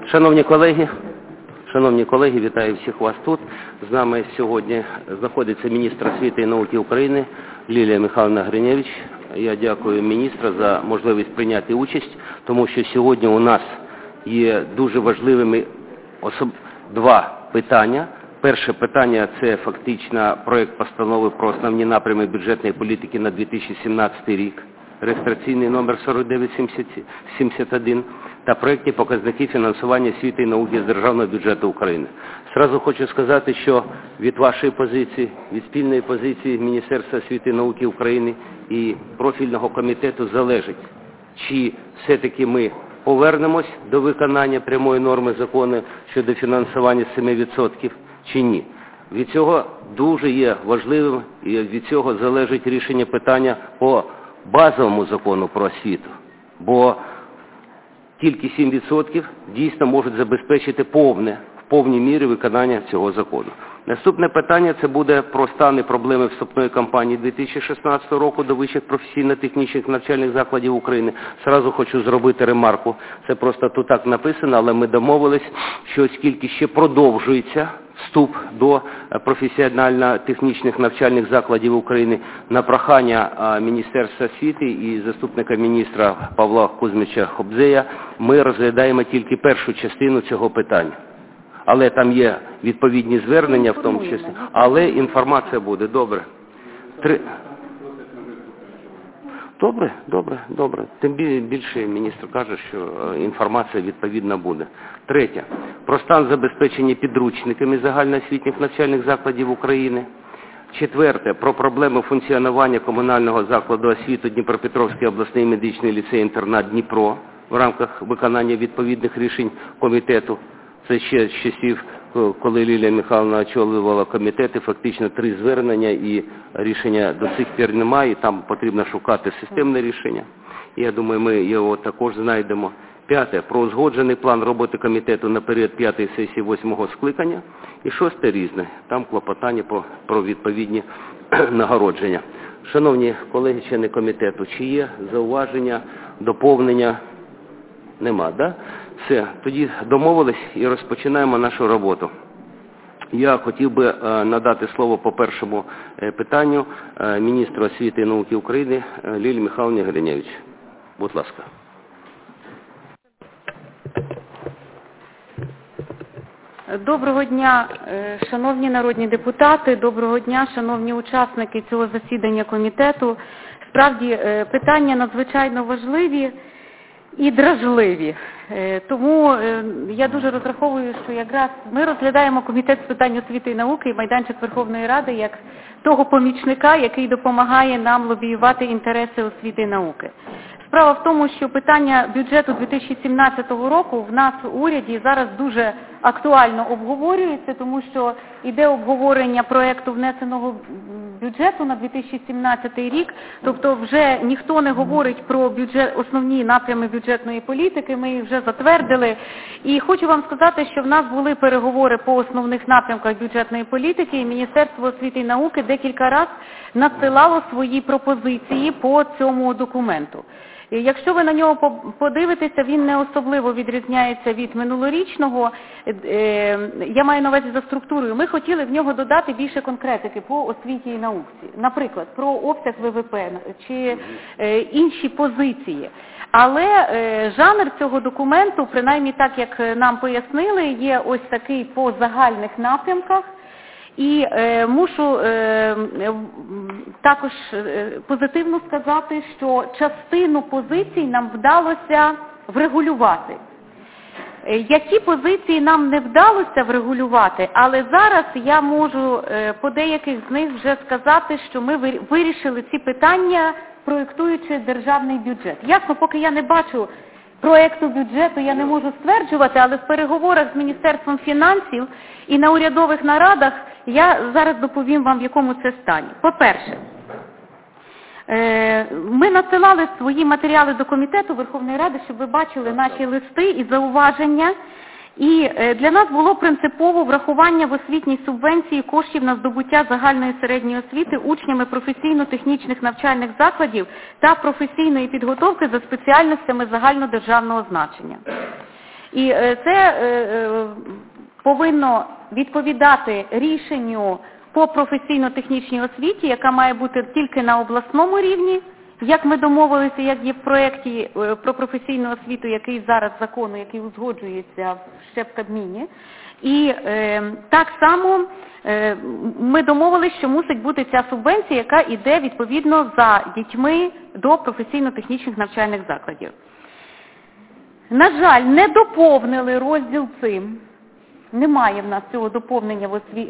Шановні колеги, вітаю всіх вас тут. З нами сьогодні знаходиться міністр освіти і науки України Лілія Михайлівна Гриневич. Я дякую міністру за можливість прийняти участь, тому що сьогодні у нас є дуже важливими два питання. Перше питання – це фактично проєкт постанови про основні напрями бюджетної політики на 2017 рік, реєстраційний номер 4971, та проєктні показники фінансування освіти і науки з державного бюджету України. Зразу хочу сказати, що від вашої позиції, від спільної позиції Міністерства освіти і науки України і профільного комітету залежить, чи все-таки ми повернемось до виконання прямої норми закону щодо фінансування 7%, чи ні. Від цього дуже є важливим, і від цього залежить рішення питання по базовому закону про освіту, бо тільки 7% дійсно можуть забезпечити в повній мірі виконання цього закону. Наступне питання – це буде про стан і проблеми вступної кампанії 2016 року до вищих професійно-технічних навчальних закладів України. Зразу хочу зробити ремарку. Це просто тут так написано, але ми домовились, що оскільки ще продовжується вступ до професіонально-технічних навчальних закладів України на прохання Міністерства освіти і заступника міністра Павла Кузьмича Хобзея, ми розглядаємо тільки першу частину цього питання. Але там є відповідні звернення в тому числі, але інформація буде. Добре. Добре. Тим більше міністр каже, що інформація відповідна буде. Третє. Про стан забезпечення підручниками загальноосвітніх навчальних закладів України. Четверте. Про проблеми функціонування комунального закладу освіти Дніпропетровський обласний медичний ліцей-інтернат Дніпро в рамках виконання відповідних рішень комітету. Це ще з часів, коли Лілія Михайлівна очолювала комітети, фактично 3 звернення і рішення до сих пір немає, і там потрібно шукати системне рішення. Я думаю, ми його також знайдемо. П'яте, про узгоджений план роботи комітету на період 5-ї сесії 8-го скликання. І шосте, різне, там клопотання про відповідні нагородження. Шановні колеги, члени комітету, чи є зауваження, доповнення? Нема, да? Все, тоді домовились і розпочинаємо нашу роботу. Я хотів би надати слово по першому питанню міністру освіти і науки України Лілії Михайлівні Гриневич. Будь ласка. Доброго дня, шановні народні депутати, доброго дня, шановні учасники цього засідання комітету. Справді, питання надзвичайно важливі і дражливі. Тому я дуже розраховую, що якраз ми розглядаємо Комітет з питань освіти і науки і майданчик Верховної Ради як того помічника, який допомагає нам лобіювати інтереси освіти і науки. Справа в тому, що питання бюджету 2017 року в нас в уряді зараз дуже актуально обговорюється, тому що йде обговорення проєкту внесеного бюджету на 2017 рік, тобто вже ніхто не говорить про основні напрями бюджетної політики, ми їх вже затвердили. І хочу вам сказати, що в нас були переговори по основних напрямках бюджетної політики, і Міністерство освіти і науки декілька разів надсилало свої пропозиції по цьому документу. Якщо ви на нього подивитеся, він не особливо відрізняється від минулорічного, я маю на увазі за структурою. Ми хотіли в нього додати більше конкретики по освіті і науці, наприклад, про обсяг ВВП чи інші позиції. Але жанр цього документу, принаймні так, як нам пояснили, є ось такий по загальних напрямках. І мушу також позитивно сказати, що частину позицій нам вдалося врегулювати. Які позиції нам не вдалося врегулювати, але зараз я можу по деяких з них вже сказати, що ми вирішили ці питання, проєктуючи державний бюджет. Ясно, поки я не бачу проєкту бюджету, я не можу стверджувати, але в переговорах з Міністерством фінансів і на урядових нарадах я зараз доповім вам, в якому це стані. По-перше, ми надсилали свої матеріали до Комітету Верховної Ради, щоб ви бачили наші листи і зауваження. І для нас було принципово врахування в освітній субвенції коштів на здобуття загальної середньої освіти учнями професійно-технічних навчальних закладів та професійної підготовки за спеціальностями загальнодержавного значення. І це повинно відповідати рішенню по професійно-технічній освіті, яка має бути тільки на обласному рівні, як ми домовилися, як є в проєкті про професійну освіту, який зараз закону, який узгоджується ще в Кабміні. І так само ми домовилися, що мусить бути ця субвенція, яка йде відповідно за дітьми до професійно-технічних навчальних закладів. На жаль, не доповнили розділ цим. Немає в нас цього доповнення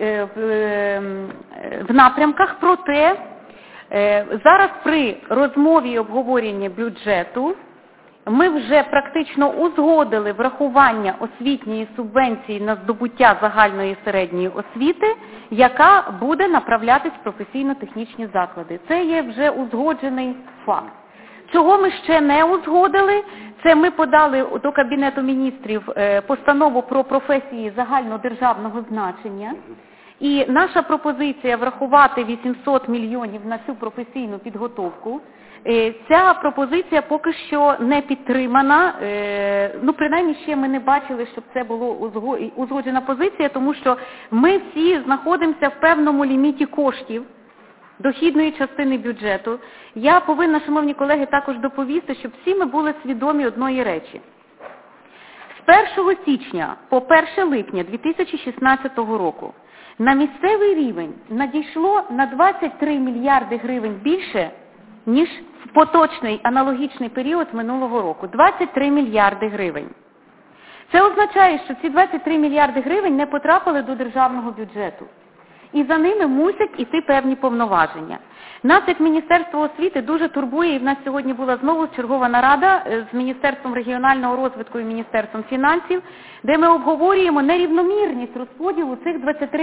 в напрямках, проте зараз при розмові і обговоренні бюджету ми вже практично узгодили врахування освітньої субвенції на здобуття загальної і середньої освіти, яка буде направлятись в професійно-технічні заклади. Це є вже узгоджений факт. Чого ми ще не узгодили, це ми подали до Кабінету міністрів постанову про професії загальнодержавного значення. І наша пропозиція врахувати 800 мільйонів на цю професійну підготовку. Ця пропозиція поки що не підтримана, принаймні ще ми не бачили, щоб це була узгоджена позиція, тому що ми всі знаходимося в певному ліміті коштів дохідної частини бюджету. Я повинна, шановні колеги, також доповісти, щоб всі ми були свідомі одної речі. З 1 січня по 1 липня 2016 року на місцевий рівень надійшло на 23 мільярди гривень більше, ніж в поточний аналогічний період минулого року. 23 мільярди гривень. Це означає, що ці 23 мільярди гривень не потрапили до державного бюджету. І за ними мусять іти певні повноваження. Нас, як Міністерство освіти, дуже турбує, і в нас сьогодні була знову чергова нарада з Міністерством регіонального розвитку і Міністерством фінансів, де ми обговорюємо нерівномірність розподілу цих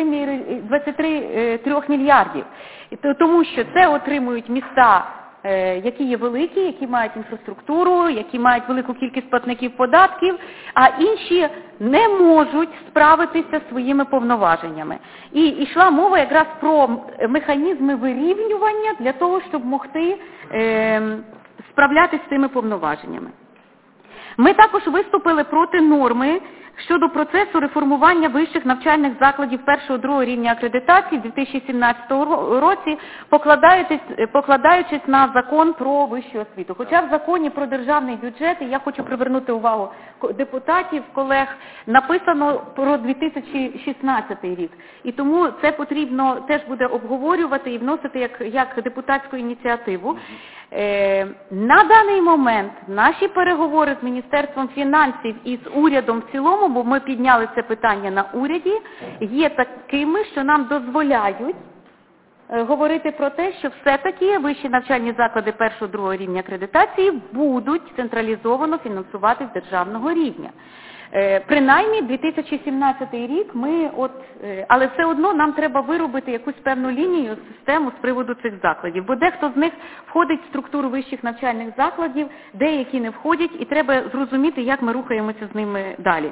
23 мільярдів. Тому що це отримують міста, які є великі, які мають інфраструктуру, які мають велику кількість платників податків, а інші не можуть справитися зі своїми повноваженнями. І йшла мова якраз про механізми вирівнювання для того, щоб могти справлятися з цими повноваженнями. Ми також виступили проти норми щодо процесу реформування вищих навчальних закладів 1-2 рівня акредитації в 2017 році, покладаючись на закон про вищу освіту. Хоча в законі про державний бюджет, і я хочу привернути увагу депутатів, колег, написано про 2016 рік. І тому це потрібно теж буде обговорювати і вносити як депутатську ініціативу. На даний момент наші переговори з Міністерством фінансів і з урядом в цілому, бо ми підняли це питання на уряді, є такими, що нам дозволяють говорити про те, що все-таки вищі навчальні заклади 1-2 рівня акредитації будуть централізовано фінансувати з державного рівня. Принаймні 2017 рік але все одно нам треба виробити якусь певну лінію, систему з приводу цих закладів, бо дехто з них входить в структуру вищих навчальних закладів, деякі не входять, і треба зрозуміти, як ми рухаємося з ними далі.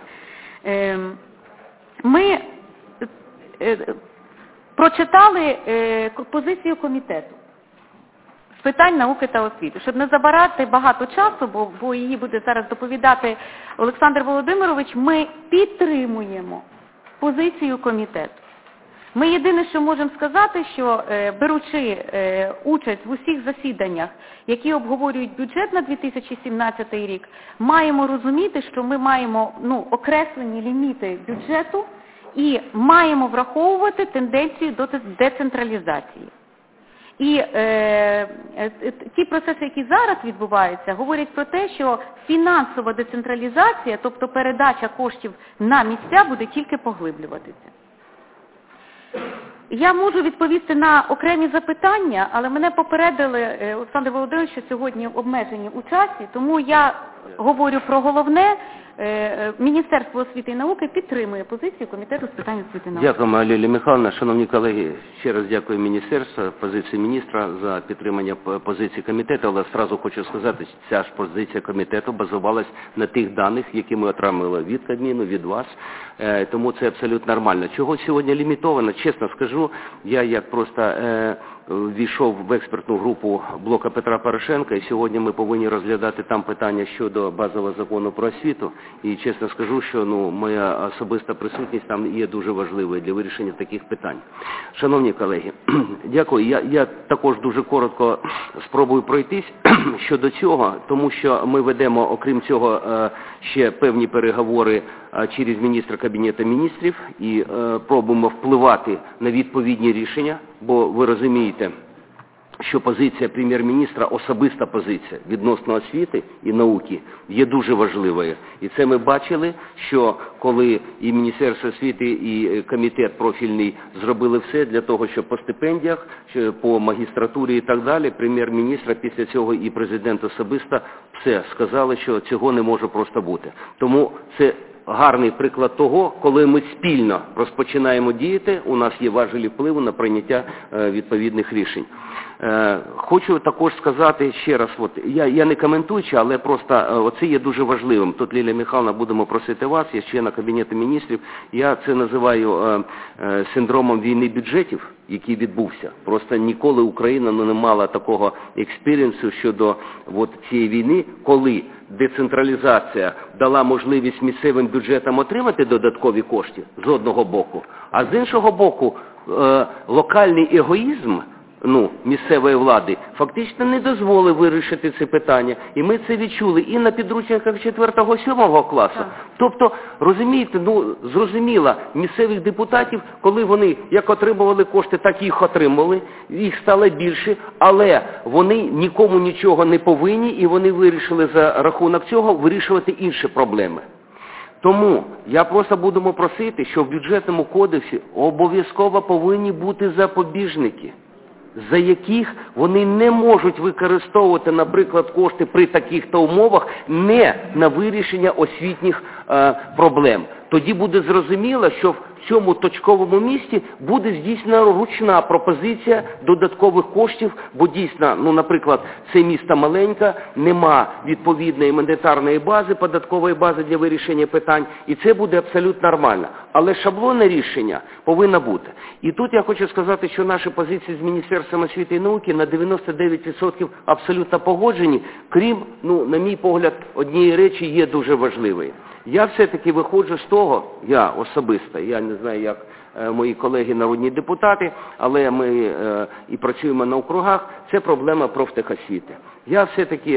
Ми прочитали позицію комітету з питань науки та освіти. Щоб не забирати багато часу, бо її буде зараз доповідати Олександр Володимирович, ми підтримуємо позицію комітету. Ми єдине, що можемо сказати, що беручи участь в усіх засіданнях, які обговорюють бюджет на 2017 рік, маємо розуміти, що ми маємо окреслені ліміти бюджету і маємо враховувати тенденцію до децентралізації. І ті процеси, які зараз відбуваються, говорять про те, що фінансова децентралізація, тобто передача коштів на місця, буде тільки поглиблюватися. Я можу відповісти на окремі запитання, але мене попередили, Олександр Володимирович, що сьогодні обмежені у часі, тому я говорю про головне. Міністерство освіти і науки підтримує позицію Комітету з питань освіти і науки. Дякуємо, Лілія Михайлівна. Шановні колеги, ще раз дякую Міністерству, позиції міністра за підтримання позиції комітету, але одразу хочу сказати, що ця ж позиція комітету базувалась на тих даних, які ми отримали від Кабміну, від вас, тому це абсолютно нормально. Чого сьогодні лімітовано, чесно скажу, я як просто ввійшов в експертну групу блока Петра Порошенка, і сьогодні ми повинні розглядати там питання щодо базового закону про освіту. І чесно скажу, що моя особиста присутність там є дуже важливою для вирішення таких питань. Шановні колеги, дякую. Я також дуже коротко спробую пройтись щодо цього, тому що ми ведемо, окрім цього, ще певні переговори через міністра Кабінету міністрів і пробуємо впливати на відповідні рішення, бо ви розумієте, що позиція прем'єр-міністра, особиста позиція відносно освіти і науки є дуже важливою. І це ми бачили, що коли і Міністерство освіти, і комітет профільний зробили все для того, щоб по стипендіях, по магістратурі і так далі, прем'єр-міністра після цього і президент особисто все сказали, що цього не може просто бути. Тому це гарний приклад того, коли ми спільно розпочинаємо діяти, у нас є важелі впливу на прийняття відповідних рішень. Хочу також сказати ще раз, я не коментуючи, але просто оце є дуже важливим. Тут, Лілія Михайлівна, будемо просити вас, я члена Кабінету міністрів, я це називаю синдромом війни бюджетів, який відбувся. Просто ніколи Україна не мала такого експірієнсу щодо цієї війни, коли децентралізація дала можливість місцевим бюджетам отримати додаткові кошти з одного боку, а з іншого боку локальний егоїзм місцевої влади фактично не дозволив вирішити це питання. І ми це відчули і на підручниках 4-7 класу. Тобто, розумієте, зрозуміло, місцевих депутатів, коли вони як отримували кошти, так і їх отримали, їх стало більше, але вони нікому нічого не повинні, і вони вирішили за рахунок цього вирішувати інші проблеми. Тому я просто будемо просити, що в бюджетному кодексі обов'язково повинні бути запобіжники, за яких вони не можуть використовувати, наприклад, кошти при таких-то умовах не на вирішення освітніх проблем. Тоді буде зрозуміло, що в цьому точковому місці буде здійснена ручна пропозиція додаткових коштів, бо дійсно, наприклад, це місто маленьке, нема відповідної монетарної бази, податкової бази для вирішення питань, і це буде абсолютно нормально. Але шаблонне рішення повинно бути. І тут я хочу сказати, що наші позиції з Міністерством освіти і науки на 99% абсолютно погоджені, крім, на мій погляд, однієї речі є дуже важливою. Я все-таки виходжу з того, я особисто, я не знаю, як мої колеги народні депутати, але ми і працюємо на округах, це проблема профтехосвіти. Я все-таки,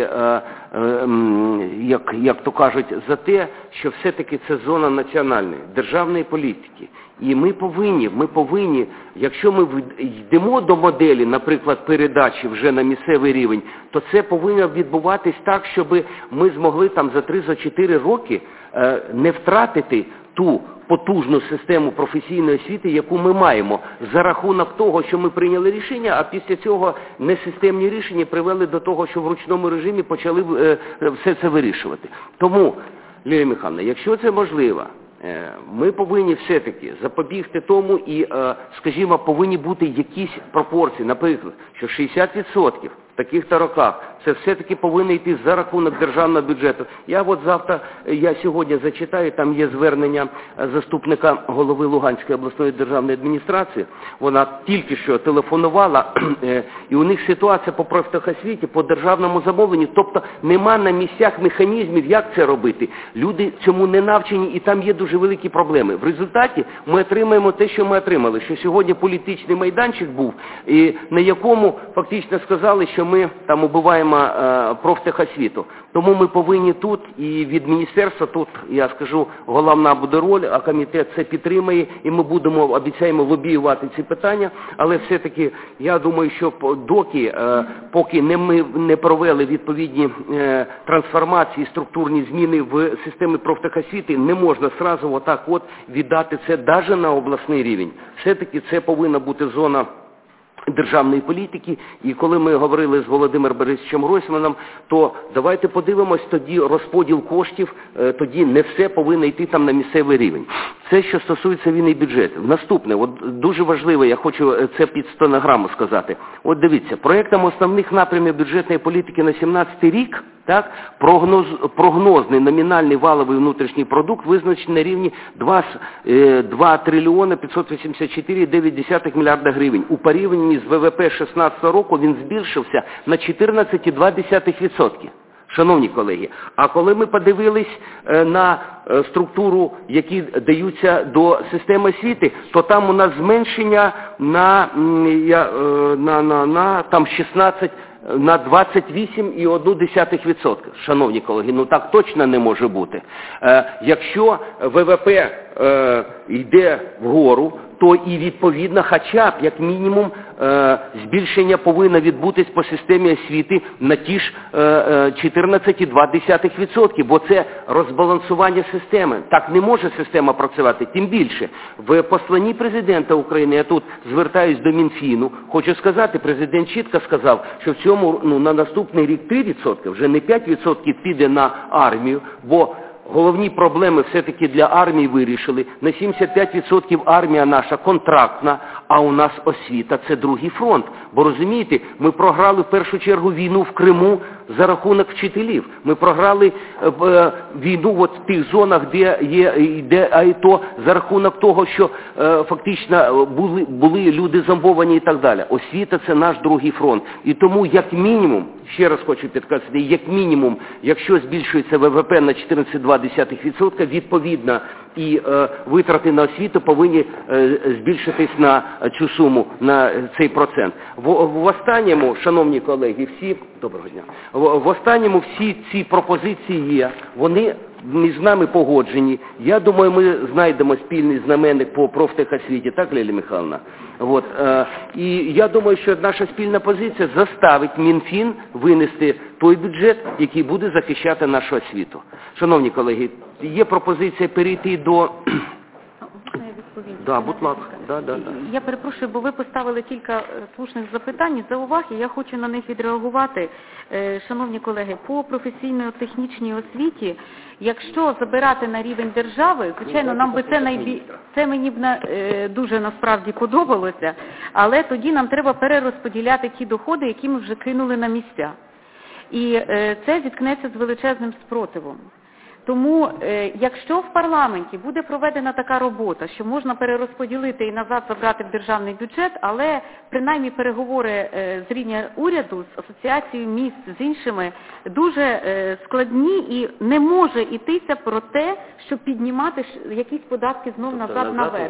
як то кажуть, за те, що все-таки це зона національної, державної політики. І ми повинні, якщо ми йдемо до моделі, наприклад, передачі вже на місцевий рівень, то це повинно відбуватись так, щоб ми змогли там за 3-4 роки не втратити ту потужну систему професійної освіти, яку ми маємо, за рахунок того, що ми прийняли рішення, а після цього несистемні рішення привели до того, що в ручному режимі почали все це вирішувати. Тому, Лілія Михайлівна, якщо це можливо, ми повинні все-таки запобігти тому і, скажімо, повинні бути якісь пропорції. Наприклад, що 60% в таких-то роках це все-таки повинно йти за рахунок державного бюджету. Я сьогодні зачитаю, там є звернення заступника голови Луганської обласної державної адміністрації. Вона тільки що телефонувала, і у них ситуація по профтехосвіті, по державному замовленню, тобто нема на місцях механізмів, як це робити. Люди цьому не навчені, і там є дуже великі проблеми. В результаті ми отримаємо те, що ми отримали, що сьогодні політичний майданчик був, і на якому фактично сказали, що ми там убиваємо профтехосвіту. Тому ми повинні тут, і від міністерства тут, я скажу, головна буде роль, а комітет це підтримає, і ми обіцяємо лобіювати ці питання, але все-таки я думаю, що поки ми не провели відповідні трансформації, структурні зміни в системі профтехосвіти, не можна сразу віддати це навіть на обласний рівень. Все-таки це повинна бути зона державної політики, і коли ми говорили з Володимиром Борисовичем Гройсманом, то давайте подивимось тоді розподіл коштів, тоді не все повинно йти там на місцевий рівень. Це, що стосується війни бюджету. Наступне, от дуже важливо, я хочу це під стенограму сказати. От дивіться, проєктом основних напрямів бюджетної політики на 2017 рік, так, прогнозний номінальний валовий внутрішній продукт визначений на рівні 2 трильйони 584,9 мільярда гривень. У порівнянні з ВВП 2016 року він збільшився на 14,2%. Шановні колеги, а коли ми подивились на структуру, які даються до системи освіти, то там у нас зменшення на 28,1%. Шановні колеги, ну так точно не може бути. Якщо ВВП йде вгору, то і відповідно хоча б, як мінімум, збільшення повинно відбутись по системі освіти на ті ж 14,2%, бо це розбалансування системи. Так не може система працювати. Тим більше, в посланні президента України, я тут звертаюсь до Мінфіну, хочу сказати, президент чітко сказав, що в цьому, на наступний рік 3%, вже не 5% піде на армію, бо головні проблеми все-таки для армії вирішили. На 75% армія наша контрактна, а у нас освіта – це другий фронт. Бо розумієте, ми програли в першу чергу війну в Криму за рахунок вчителів. Ми програли війну от в тих зонах, де йде АТО, за рахунок того, що фактично були люди зомбовані і так далі. Освіта – це наш другий фронт. І тому, як мінімум, ще раз хочу підкреслити, як мінімум, якщо збільшується ВВП на 14,2%, відповідно і витрати на освіту повинні збільшитись на цю суму, на цей процент. В останньому, шановні колеги, доброго дня, в останньому всі ці пропозиції є, вони між нами погоджені. Я думаю, ми знайдемо спільний знаменник по профтехосвіті, так, Лілія Михайлівна? От, і я думаю, що наша спільна позиція заставить Мінфін винести той бюджет, який буде захищати нашу освіту. Шановні колеги, є пропозиція перейти до... Да, будь ласка. Да. Я перепрошую, бо ви поставили кілька слушних запитань і зауваг, і я хочу на них відреагувати. Шановні колеги, по професійно-технічній освіті, якщо забирати на рівень держави, звичайно, нам би це мені б дуже насправді подобалося, але тоді нам треба перерозподіляти ті доходи, які ми вже кинули на місця. І це зіткнеться з величезним спротивом. Тому, якщо в парламенті буде проведена така робота, що можна перерозподілити і назад забрати в державний бюджет, але принаймні переговори з рівня уряду, з асоціацією міст, з іншими, дуже складні і не може йтися про те, щоб піднімати якісь податки знов назад наверх.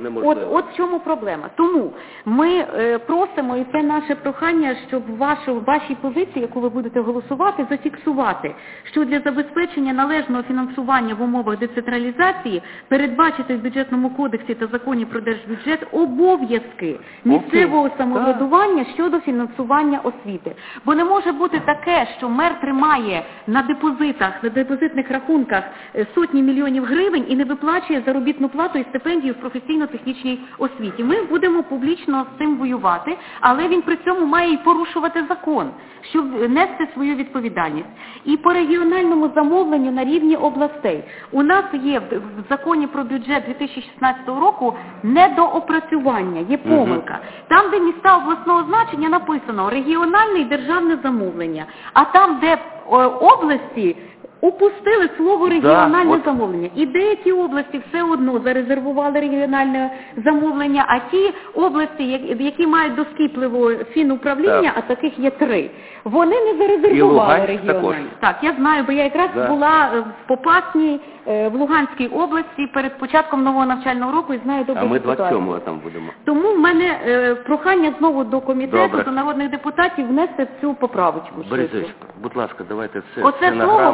От в чому проблема. Тому ми просимо, і це наше прохання, щоб в вашій позиції, яку ви будете голосувати, зафіксувати, що для забезпечення належного фінансування в умовах децентралізації передбачити в бюджетному кодексі та законі про держбюджет обов'язки місцевого самоврядування щодо фінансування освіти. Бо не може бути таке, що мер тримає на депозитних рахунках сотні мільйонів гривень і не виплачує заробітну плату і стипендію в професійно-технічній освіті. Ми будемо публічно з цим воювати, але він при цьому має і порушувати закон, щоб нести свою відповідальність. І по регіональному замовленню на рівні областей. У нас є в законі про бюджет 2016 року недоопрацювання, є помилка. Там, де міста обласного значення, написано регіональне і державне замовлення. А там, де області, упустили слово регіональне замовлення. І деякі області все одно зарезервували регіональне замовлення, а ті області, які мають доскіпливе фінуправління, а таких є 3, вони не зарезервували регіональне. Так, я знаю, бо я якраз була в Попасній, в Луганській області перед початком нового навчального року і знаю добре ситуацію. А ми 27-го там будемо. Тому в мене прохання знову до комітету, до народних депутатів внести цю поправочку. Борисович, будь ласка, давайте це оце слово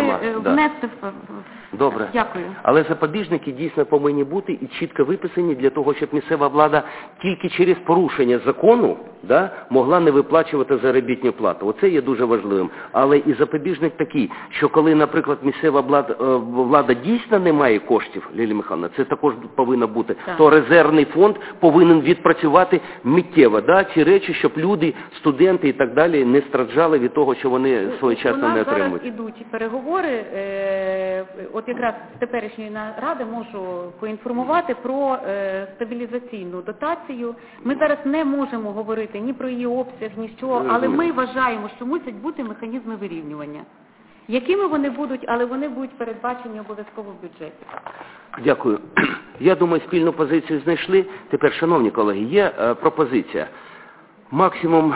внести в... Добре. Дякую. Але запобіжники дійсно повинні бути і чітко виписані для того, щоб місцева влада тільки через порушення закону могла не виплачувати заробітну плату. Оце є дуже важливим. Але і запобіжник такий, що коли, наприклад, місцева влада дійсно не має коштів, Лілія Михайлівна, це також повинно бути, то резервний фонд повинен відпрацювати миттєво. Ці речі, щоб люди, студенти і так далі не страждали від того, що вони своєчасно не отримують. У нас зараз ідуть переговори переговори, от якраз з теперішньої наради можу поінформувати про стабілізаційну дотацію. Ми зараз не можемо говорити ні про її обсяг, ні що, але ми вважаємо, що мусять бути механізми вирівнювання. Якими вони будуть, але вони будуть передбачені обов'язково в бюджеті. Дякую. Я думаю, спільну позицію знайшли. Тепер, шановні колеги, є пропозиція. Максимум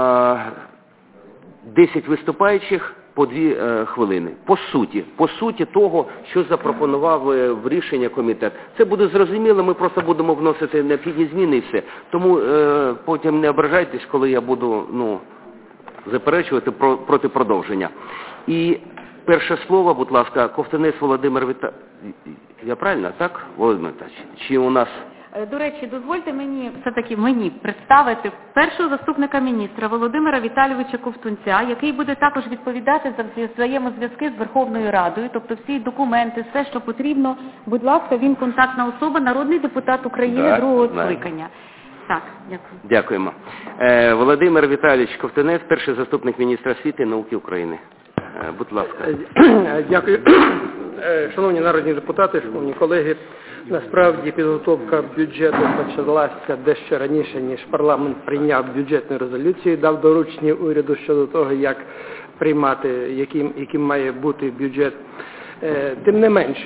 10 виступаючих по 2 хвилини. По суті того, що запропонував в рішення комітет. Це буде зрозуміло, ми просто будемо вносити необхідні зміни і все. Тому потім не ображайтесь, коли я буду заперечувати проти продовження. І перше слово, будь ласка, Ковтунець Володимир Віталійович. Я правильно, так, Володимир Віталійович? Чи у нас... До речі, дозвольте мені все-таки представити першого заступника міністра Володимира Віталійовича Ковтунця, який буде також відповідати за взаємозв'язки з Верховною Радою, тобто всі документи, все, що потрібно. Будь ласка, він контактна особа, народний депутат України другого скликання. Так, дякую. Дякуємо. Володимир Віталійович Ковтунець, перший заступник міністра освіти і науки України. Будь ласка. Дякую. Шановні народні депутати, шановні колеги, насправді підготовка бюджету почалася дещо раніше, ніж парламент прийняв бюджетну резолюцію, дав доручення уряду щодо того, як приймати, яким має бути бюджет. Тим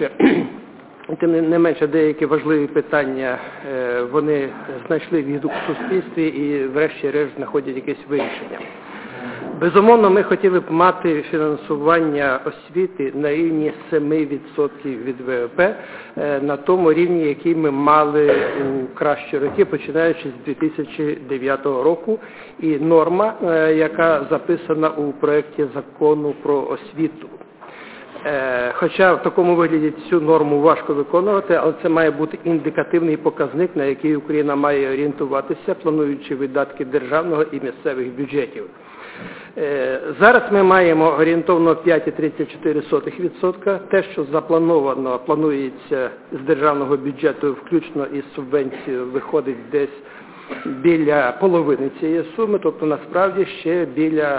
не менше, деякі важливі питання вони знайшли відгук в суспільстві і врешті-решт знаходять якесь вирішення. Безумовно, ми хотіли б мати фінансування освіти на рівні 7% від ВВП, на тому рівні, який ми мали у кращі роки, починаючи з 2009 року. І норма, яка записана у проєкті закону про освіту. Хоча в такому вигляді цю норму важко виконувати, але це має бути індикативний показник, на який Україна має орієнтуватися, плануючи видатки державного і місцевих бюджетів. Зараз ми маємо орієнтовно 5,34%. Те, що планується з державного бюджету, включно із субвенцією, виходить десь біля половини цієї суми, тобто насправді ще біля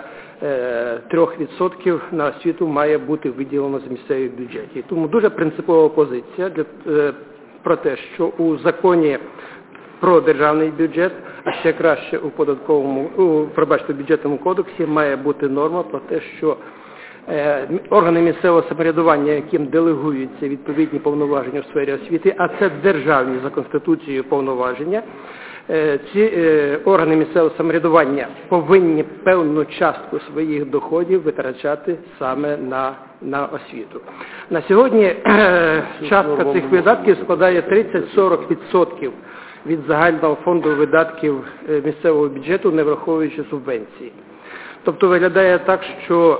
3% на освіту має бути виділено з місцевих бюджетів. Тому дуже принципова позиція про те, що у законі про державний бюджет, а ще краще у бюджетному кодексі має бути норма про те, що органи місцевого самоврядування, яким делегуються відповідні повноваження в сфері освіти, а це державні за Конституцією повноваження, ці органи місцевого самоврядування повинні певну частку своїх доходів витрачати саме на освіту. На сьогодні частка цих видатків складає 30-40% від загального фонду видатків місцевого бюджету, не враховуючи субвенції. Тобто виглядає так, що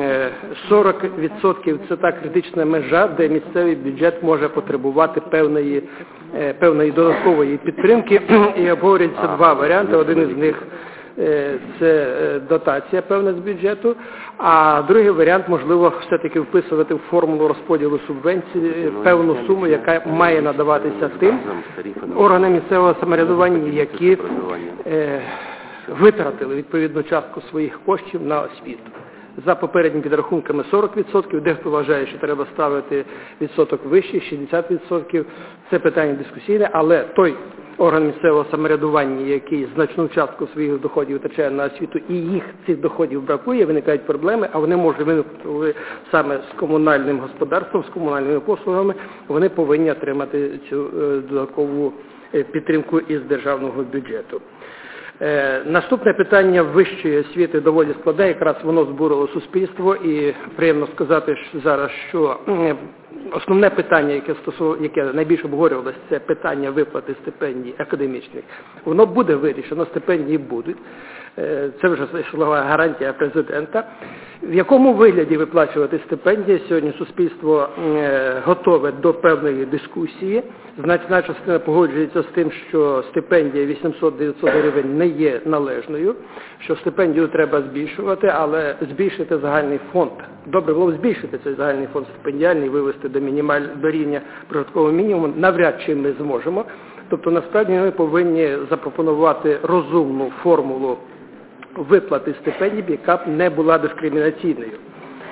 40% – це та критична межа, де місцевий бюджет може потребувати певної додаткової підтримки. І обговорюються 2 варіанти. Один із них – це дотація певна з бюджету, а другий варіант, можливо, все-таки вписувати в формулу розподілу субвенцій певну суму, яка має надаватися тим органам місцевого самоврядування, які витратили відповідну частку своїх коштів на освіту. За попередніми підрахунками 40%, дехто вважає, що треба ставити відсоток вищий, 60%. Це питання дискусійне, але той орган місцевого самоврядування, який значну частку своїх доходів витрачає на освіту, і цих доходів бракує, виникають проблеми, а вони можуть виникнути саме з комунальним господарством, з комунальними послугами, вони повинні отримати цю додаткову підтримку із державного бюджету. Наступне питання вищої освіти доволі складне, якраз воно збурило суспільство, і приємно сказати зараз, що основне питання, яке найбільше обговорювалося, це питання виплати стипендій академічних. Воно буде вирішено, стипендії будуть. Це вже слова гарантія президента. В якому вигляді виплачувати стипендії? Сьогодні суспільство готове до певної дискусії. Значна частина погоджується з тим, що стипендія 800-900 гривень не є належною, що стипендію треба збільшувати, але збільшити загальний фонд. Добре було б збільшити цей загальний фонд стипендіальний, вивести до рівня прожиткового мінімуму. Навряд чи ми зможемо. Тобто, насправді, ми повинні запропонувати розумну формулу виплати стипендій, яка б не була дискримінаційною.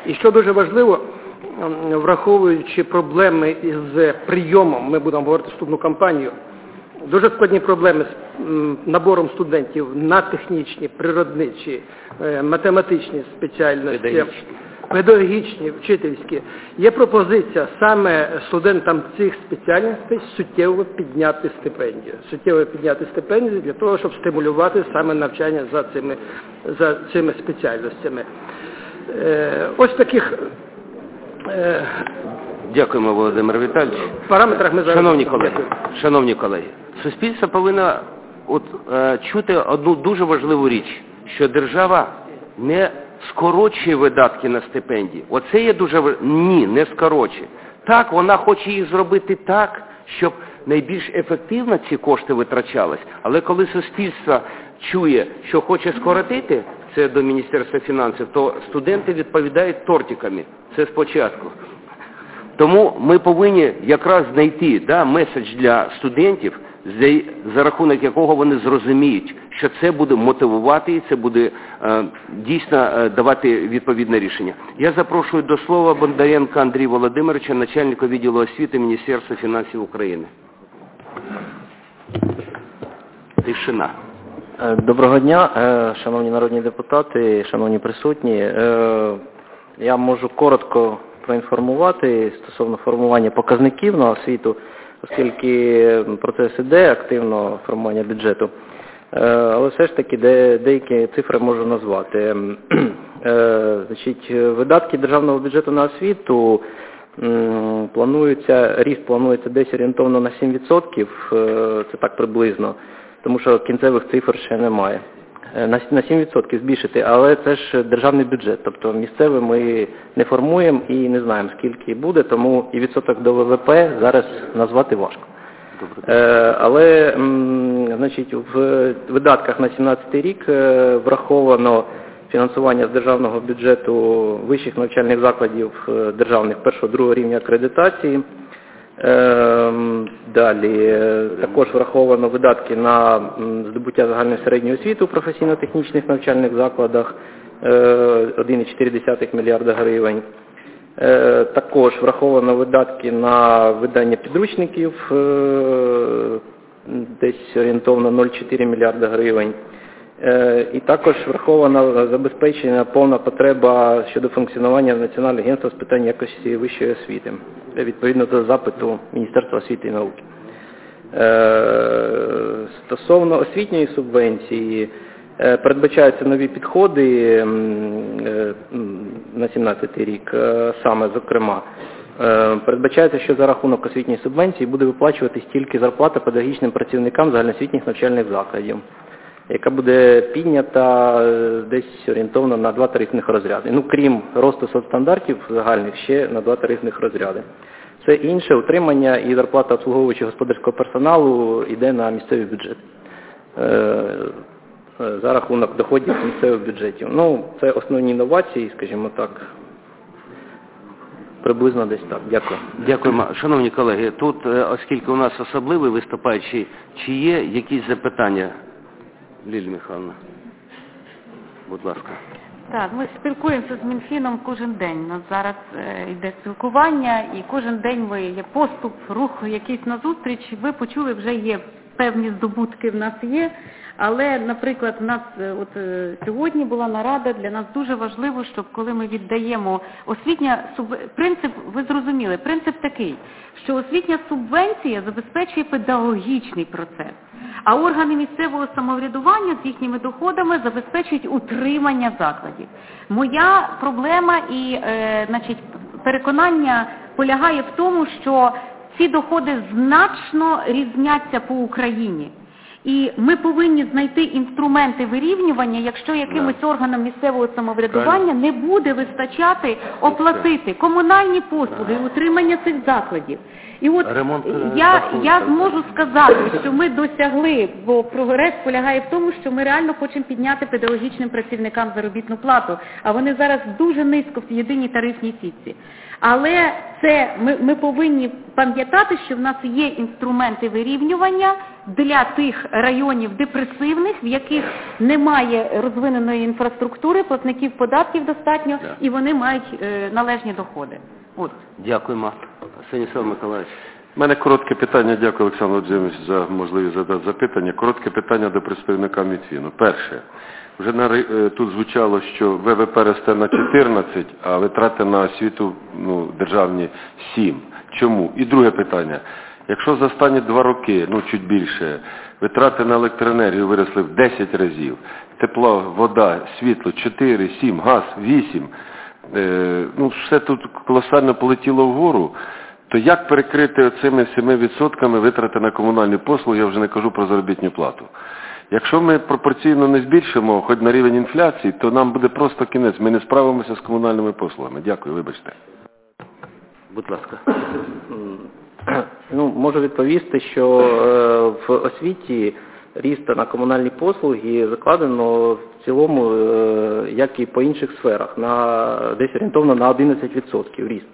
І що дуже важливо, враховуючи проблеми із прийомом, ми будемо говорити вступну кампанію, дуже складні проблеми з набором студентів на технічні, природничі, математичні спеціальності, педагогічні, вчительські. Є пропозиція саме студентам цих спеціальностей суттєво підняти стипендію для того, щоб стимулювати саме навчання за цими спеціальностями. Ось таких Дякуємо, Володимир Віталійович. параметрах ми зараз... Шановні колеги, суспільство повинно чути одну дуже важливу річ, що держава не скорочує видатки на стипендії. Оце є дуже важливо. Ні, не скорочує. Так, вона хоче їх зробити так, щоб найбільш ефективно ці кошти витрачались, але коли суспільство чує, що хоче скоротити, це до Міністерства фінансів, то студенти відповідають тортиками. Це спочатку. Тому ми повинні якраз знайти меседж для студентів, за рахунок якого вони зрозуміють, що це буде мотивувати і це буде дійсно давати відповідне рішення. Я запрошую до слова Бондаренка Андрія Володимировича, начальника відділу освіти Міністерства фінансів України. Тишина. Доброго дня, шановні народні депутати, шановні присутні. Я можу коротко проінформувати стосовно формування показників на освіту, оскільки процес іде активно формування бюджету. Але все ж таки деякі цифри можу назвати. Видатки державного бюджету на освіту ріст планується десь орієнтовно на 7%, це так приблизно, тому що кінцевих цифр ще немає. На 7% збільшити, але це ж державний бюджет, тобто місцевий ми не формуємо і не знаємо, скільки буде, тому і відсоток до ВВП зараз назвати важко. Але, в видатках на 2017 рік враховано фінансування з державного бюджету вищих навчальних закладів державних першого-другого рівня акредитації. Далі також враховано видатки на здобуття загальної середньої освіти у професійно-технічних навчальних закладах 1,4 мільярда гривень. Також враховано видатки на видання підручників десь орієнтовно 0,4 мільярда гривень. І також врахована забезпечена повна потреба щодо функціонування Національного агентства з питань якості вищої освіти, відповідно до запиту Міністерства освіти і науки. Стосовно освітньої субвенції, передбачаються нові підходи на 2017 рік, саме, зокрема, передбачається, що за рахунок освітньої субвенції буде виплачуватись тільки зарплата педагогічним працівникам загальноосвітніх навчальних закладів, яка буде піднята десь орієнтовно на 2 тарифних розряди. Крім росту соцстандартів загальних, ще на 2 тарифних розряди. Все інше, утримання і зарплата обслуговуючого господарського персоналу йде на місцевий бюджет. За рахунок доходів місцевих бюджетів. Це основні інновації, скажімо так. Приблизно десь так. Дякую. Дякуємо. Шановні колеги, тут, оскільки у нас особливий виступаючий, чи є якісь запитання? Лілія Михайловна, будь ласка. Так, ми спілкуємося з Мінфіном кожен день. У нас зараз йде спілкування, і кожен день є поступ, рух якийсь назустріч. Ви почули, вже є певні здобутки в нас є. Але, наприклад, в нас сьогодні була нарада, для нас дуже важливо, щоб коли ми віддаємо принцип, ви зрозуміли, принцип такий, що освітня субвенція забезпечує педагогічний процес, а органи місцевого самоврядування з їхніми доходами забезпечують утримання закладів. Моя проблема і переконання полягає в тому, що ці доходи значно різняться по Україні. І ми повинні знайти інструменти вирівнювання, якщо якимось органам місцевого самоврядування не буде вистачати оплатити комунальні послуги і утримання цих закладів. І от я зможу сказати, що ми досягли, бо прогрес полягає в тому, що ми реально хочемо підняти педагогічним працівникам заробітну плату, а вони зараз дуже низько в єдиній тарифній сітці. Але ми повинні пам'ятати, що в нас є інструменти вирівнювання для тих районів депресивних, в яких немає розвиненої інфраструктури, платників податків достатньо, і вони мають належні доходи. От. Дякуємо. Станіслав Миколаївич. У мене коротке питання, дякую Олександр Володимирович за можливість задати запитання. Коротке питання до представника Мінфіну. Перше, вже тут звучало, що ВВП росте на 14, а витрати на освіту державні 7. Чому? І друге питання. Якщо за останні 2 роки, чуть більше, витрати на електроенергію виросли в 10 разів, тепло, вода, світло 4, 7, газ 8, все тут колосально полетіло вгору, то як перекрити оцими 7% витрати на комунальні послуги, я вже не кажу про заробітну плату. Якщо ми пропорційно не збільшимо, хоч на рівень інфляції, то нам буде просто кінець. Ми не справимося з комунальними послугами. Дякую, вибачте. Будь ласка. Можу відповісти, що в освіті ріст на комунальні послуги закладено в цілому, як і по інших сферах, десь орієнтовно на 11% ріст.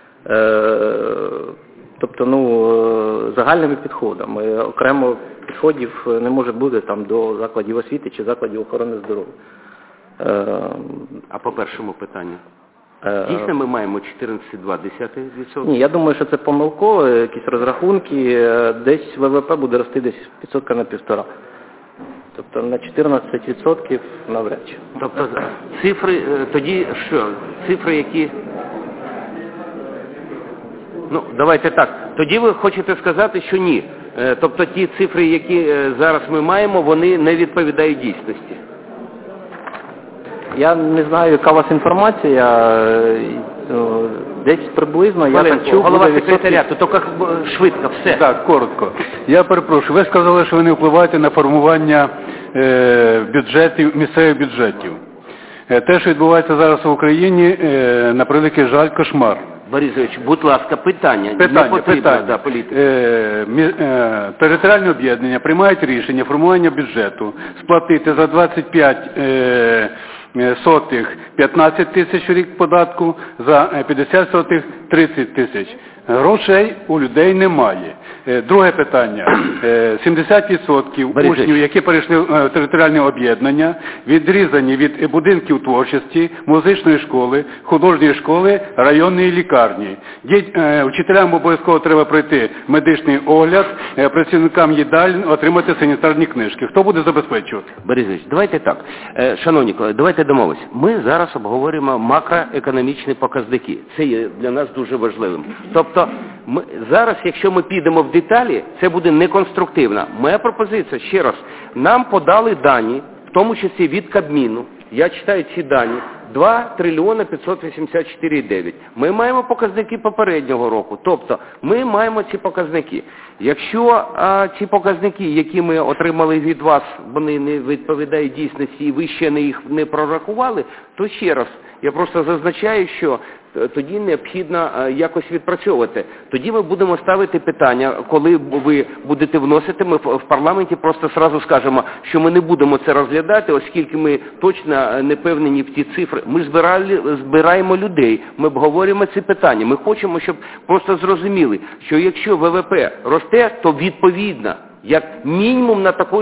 Тобто, загальними підходами. Окремо підходів не може бути до закладів освіти чи закладів охорони здоров'я. А по першому питанню? Дійсно ми маємо 14,2%? Ні, я думаю, що це помилково, якісь розрахунки, десь ВВП буде рости десь 1% на 1,5%. Тобто на 14% навряд чи. Тобто цифри, тоді що? Цифри, які... давайте так. Тоді ви хочете сказати, що ні. Тобто ті цифри, які зараз ми маємо, вони не відповідають дійсності. Я не знаю, яка у вас інформація, десь приблизно, я так чув, голова секретаріату, тільки швидко, все. Так, коротко. Я перепрошую, ви сказали, що ви не впливаєте на формування бюджетів, місцевих бюджетів. Те, що відбувається зараз в Україні, на превеликий жаль, кошмар. Борисович, будь ласка, питання. Питання. Територіальне об'єднання приймають рішення формування бюджету сплатити за 25 сотих 15 тисяч у рік податку, за 50 сотих 30 тисяч. Грошей у людей немає. Друге питання. 70% учнів, які перейшли в територіальне об'єднання, відрізані від будинків творчості, музичної школи, художньої школи, районної лікарні. Вчителям обов'язково треба пройти медичний огляд, працівникам їдалень отримати санітарні книжки. Хто буде забезпечувати? Борисович, давайте так. Шановні колеги, давайте домовимося. Ми зараз обговорюємо макроекономічні показники. Це є для нас дуже важливим. Тобто, зараз, якщо ми підемо в деталі, це буде неконструктивно. Моя пропозиція, ще раз, нам подали дані, в тому числі від Кабміну, я читаю ці дані, 2 трильйона 584,9. Ми маємо показники попереднього року, тобто ми маємо ці показники. Якщо ці показники, які ми отримали від вас, вони не відповідають дійсності і ви ще їх не прорахували, то ще раз, я просто зазначаю, що тоді необхідно якось відпрацьовувати. Тоді ми будемо ставити питання, коли ви будете вносити, ми в парламенті просто сразу скажемо, що ми не будемо це розглядати, оскільки ми точно не певнені в ті цифри. Ми збираємо людей, ми обговорюємо ці питання. Ми хочемо, щоб просто зрозуміли, що якщо ВВП росте, то відповідно, як мінімум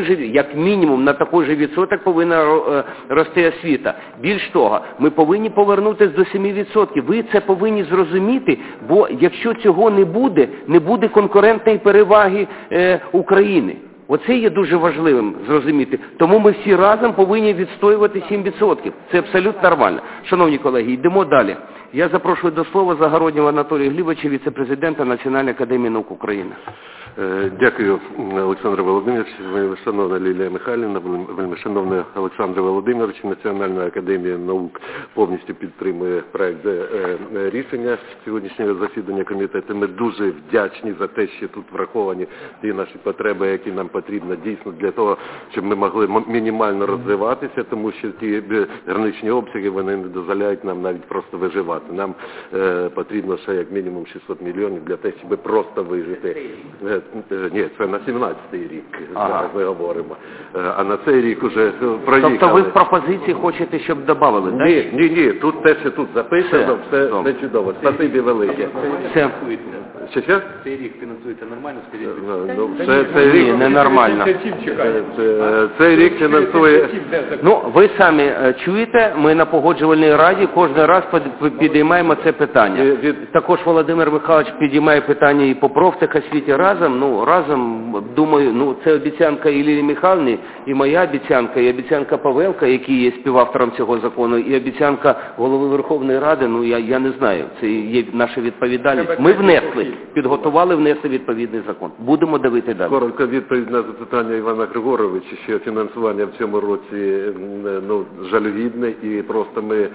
на такий же відсоток повинна рости освіта. Більш того, ми повинні повернутися до 7%. Ви це повинні зрозуміти, бо якщо цього не буде конкурентної переваги України. Оце є дуже важливим зрозуміти. Тому ми всі разом повинні відстоювати 7%. Це абсолютно нормально. Шановні колеги, йдемо далі. Я запрошую до слова Загороднього Анатолія Глібовича, віце-президента Національної академії наук України. Дякую, Олександр Володимирович, вельмишановна Лілія Михайлівна, вельмишановний Олександр Володимирович. Національна академія наук повністю підтримує проект рішення сьогоднішнього засідання комітету. Ми дуже вдячні за те, що тут враховані ті наші потреби, які нам потрібно дійсно для того, щоб ми могли мінімально розвиватися, тому що ті граничні обсяги, вони не дозволяють нам навіть просто виживати. зарплати. Нам потрібно ще як мінімум 600 мільйонів для того, щоб просто вижити. Ні, це на 17-й рік, зараз ми говоримо. А на цей рік вже проїхали. Тобто ви в пропозиції хочете, щоб додавали, так? Ні, тут те, що тут записано, все чудово. Спасибі велике. Все. Що? Цей рік фінансується нормально, Цей рік Ні, ненормально. Цей рік фінансує... Ну, ви самі чуєте, ми на погоджувальній раді кожен раз підіймаємо це питання. Також Володимир Михайлович підіймає питання і по профтехосвіті разом, думаю, це обіцянка і Лілії Михайлівни, і моя обіцянка, і обіцянка Павелка, який є співавтором цього закону, і обіцянка Голови Верховної Ради, я не знаю, це є наша відповідальність. Ми внесли, підготували, внесли відповідний закон. Будемо дивити далі. Коротко відповідь на запитання Івана Григоровича, що фінансування в цьому році жалюгідне, і просто ми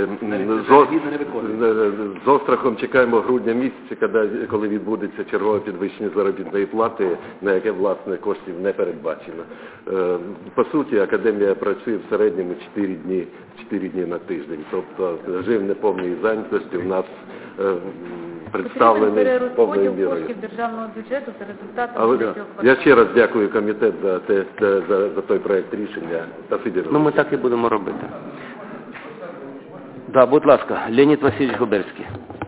з острахом чекаємо грудня місяця, коли відбудеться чергове підвищення заробітної плати, на яке, власне, коштів не передбачено. По суті, академія працює в середньому 4 дні на тиждень. Тобто режим неповної зайнятості в нас представлений повною мірою. Коштів державного бюджету за результатами. Я ще раз дякую комітет за той проект рішення. Ми так і будемо робити. Да, будь ласка, Леонід Васильович Губерський.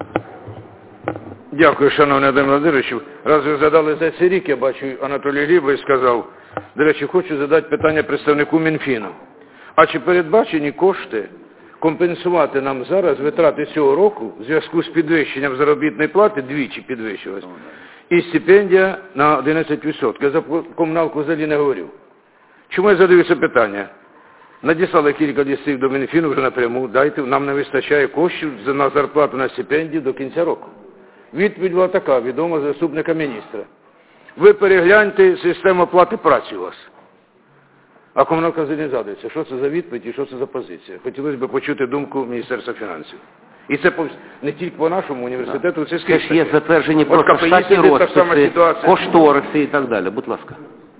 Дякую, шановний Володимир Володимирович. Раз ви задали за цей рік, я бачу, Анатолій Глібович сказав. До речі, хочу задати питання представнику Мінфіну. А чи передбачені кошти компенсувати нам зараз витрати цього року в зв'язку з підвищенням заробітної плати, двічі підвищилась, і стипендія на 11%? Я за комуналку взагалі не говорю. Чому я задаю це питання? Надіслали кілька листів до Мінфіну вже напряму, дайте, нам не вистачає коштів на зарплату на стипендію до кінця року. Відповідь була така, відома заступника міністра. Ви перегляньте систему оплати праці у вас. А комуналка взагалі не згадується. Що це за відповідь і що це за позиція? Хотілося б почути думку Міністерства фінансів. І це не тільки по нашому університету, це скрізь. Це ж є затверджені просто штатні розписи, кошториси і так далі. Будь ласка.